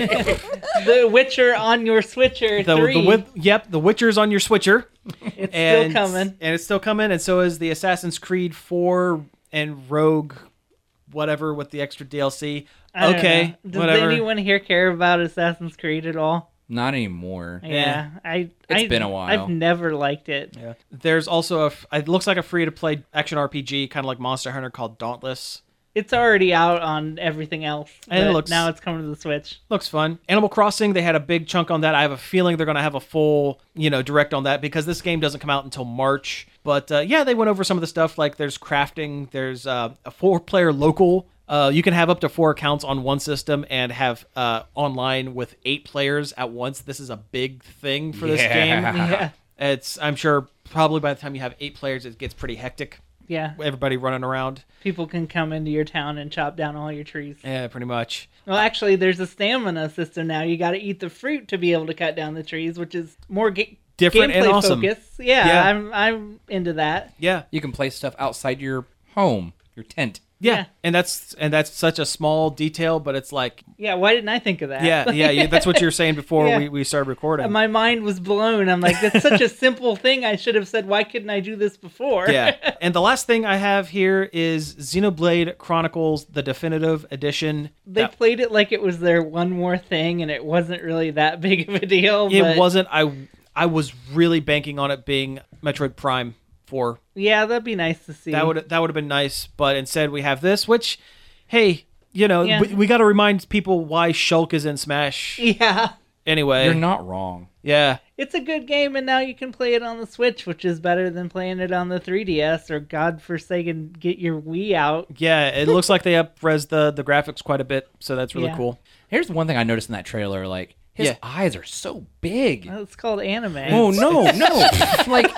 The Witcher on your Switcher 3. The Witcher's on your Switcher. It's still coming. And it's still coming, and so is the Assassin's Creed 4 and Rogue whatever with the extra DLC. I don't Okay, know. Does whatever. anyone here care about Assassin's Creed at all? Not anymore. Yeah, It's been a while. I've never liked it. Yeah. There's also it looks like a free-to-play action RPG, kind of like Monster Hunter, called Dauntless. It's already out on everything else, And but now it's coming to the Switch. Looks fun. Animal Crossing, they had a big chunk on that. I have a feeling they're going to have a full, direct on that because this game doesn't come out until March. But yeah, they went over some of the stuff. Like there's crafting. There's a 4-player local. You can have up to 4 accounts on one system and have online with 8 players at once. This is a big thing for this game. Yeah. I'm sure probably by the time you have 8 players, it gets pretty hectic. Yeah. Everybody running around. People can come into your town and chop down all your trees. Yeah, pretty much. Well, actually, there's a stamina system now. You got to eat the fruit to be able to cut down the trees, which is more Different and gameplay awesome. focus. Yeah, Yeah. I'm into that. Yeah. You can place stuff outside your home, your tent. Yeah. And that's such a small detail, but it's like, Yeah, why didn't I think of that? yeah, that's what you were saying before Yeah. we started recording. My mind was blown. I'm like, that's such a simple thing. I should have said, why couldn't I do this before? Yeah. And the last thing I have here is Xenoblade Chronicles, the definitive edition. They played it like it was their one more thing, and it wasn't really that big of a deal. It but wasn't. I was really banking on it being Metroid Prime 4. Yeah, that'd be nice to see. That would have been nice, but instead we have this, which, hey, Yeah. we got to remind people why Shulk is in Smash. Yeah. Anyway. You're not wrong. Yeah. It's a good game, and now you can play it on the Switch, which is better than playing it on the 3DS or, godforsaken, get your Wii out. Yeah, it looks like they up-res the graphics quite a bit, so that's really Yeah. cool. Here's one thing I noticed in that trailer, like his Yeah. eyes are so big. Well, it's called anime. Oh no, like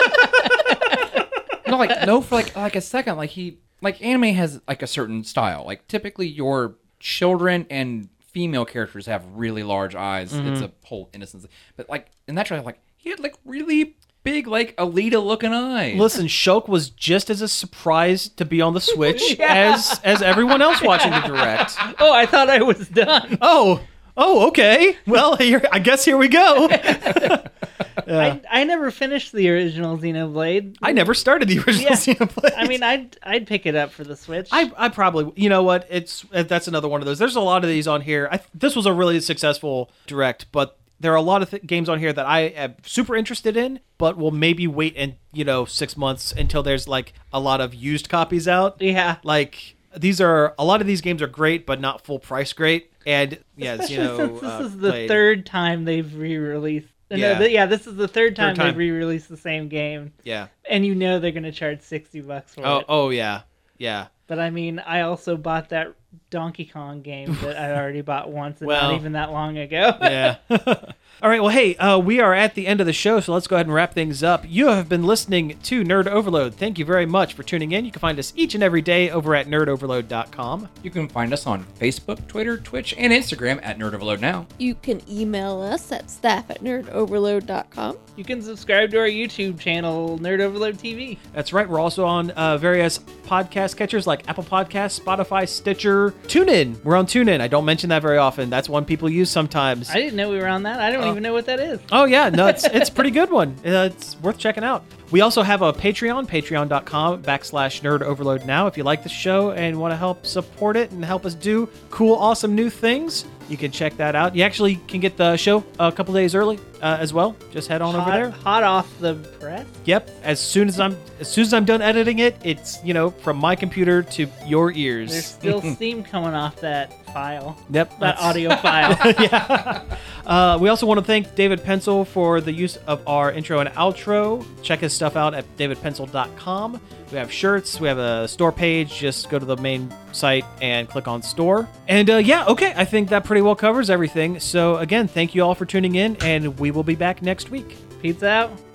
for like a second, like anime has like a certain style. Like typically your children and female characters have really large eyes. It's a whole innocence. But like in that trailer, like he had like really big, like, Alita-looking eyes. Listen, Shulk was just as surprised to be on the Switch as everyone else watching the Direct. Oh, I thought I was done. Oh, okay. Well, I guess here we go. I never finished the original Xenoblade. I never started the original Xenoblade. I mean, I'd pick it up for the Switch. I probably, you know what? That's another one of those. There's a lot of these on here. This was a really successful Direct, but there are a lot of games on here that I am super interested in, but will maybe wait 6 months until there's like a lot of used copies out. Yeah. Like a lot of these games are great, but not full price great. And yeah, Especially since this is the played. third time they've re-released. Yeah. This is the third time time. they've re-released the same game. Yeah. And they're going to charge $60 for it. Oh yeah. Yeah. But I mean, I also bought that Donkey Kong game that I already bought once, and Well, not even that long ago. Yeah. All right. Well, hey, we are at the end of the show, so let's go ahead and wrap things up. You have been listening to Nerd Overload. Thank you very much for tuning in. You can find us each and every day over at nerdoverload.com. You can find us on Facebook, Twitter, Twitch, and Instagram at Nerd Overload Now. You can email us at staff@nerdoverload.com. You can subscribe to our YouTube channel, Nerd Overload TV. That's right. We're also on various podcast catchers like Apple Podcasts, Spotify, Stitcher, TuneIn. We're on TuneIn. I don't mention that very often. That's one people use sometimes. I didn't know we were on that. I don't even know what that is. Oh yeah, no, it's a pretty good one. It's worth checking out. We also have a Patreon, patreon.com/Nerd Overload Now. If you like the show and want to help support it and help us do cool, awesome new things, you can check that out. You actually can get the show a couple days early as well. Just head on over there. Hot off the press. Yep. As soon as I'm done editing it, it's from my computer to your ears. There's still steam coming off that file. Yep. That audio file. Yeah. We also want to thank David Pencil for the use of our intro and outro. Check his stuff out at davidpencil.com. We have shirts. We have a store page. Just go to the main site and click on store. And okay. I think that pretty well covers everything. So again, thank you all for tuning in, and we will be back next week. Pizza out.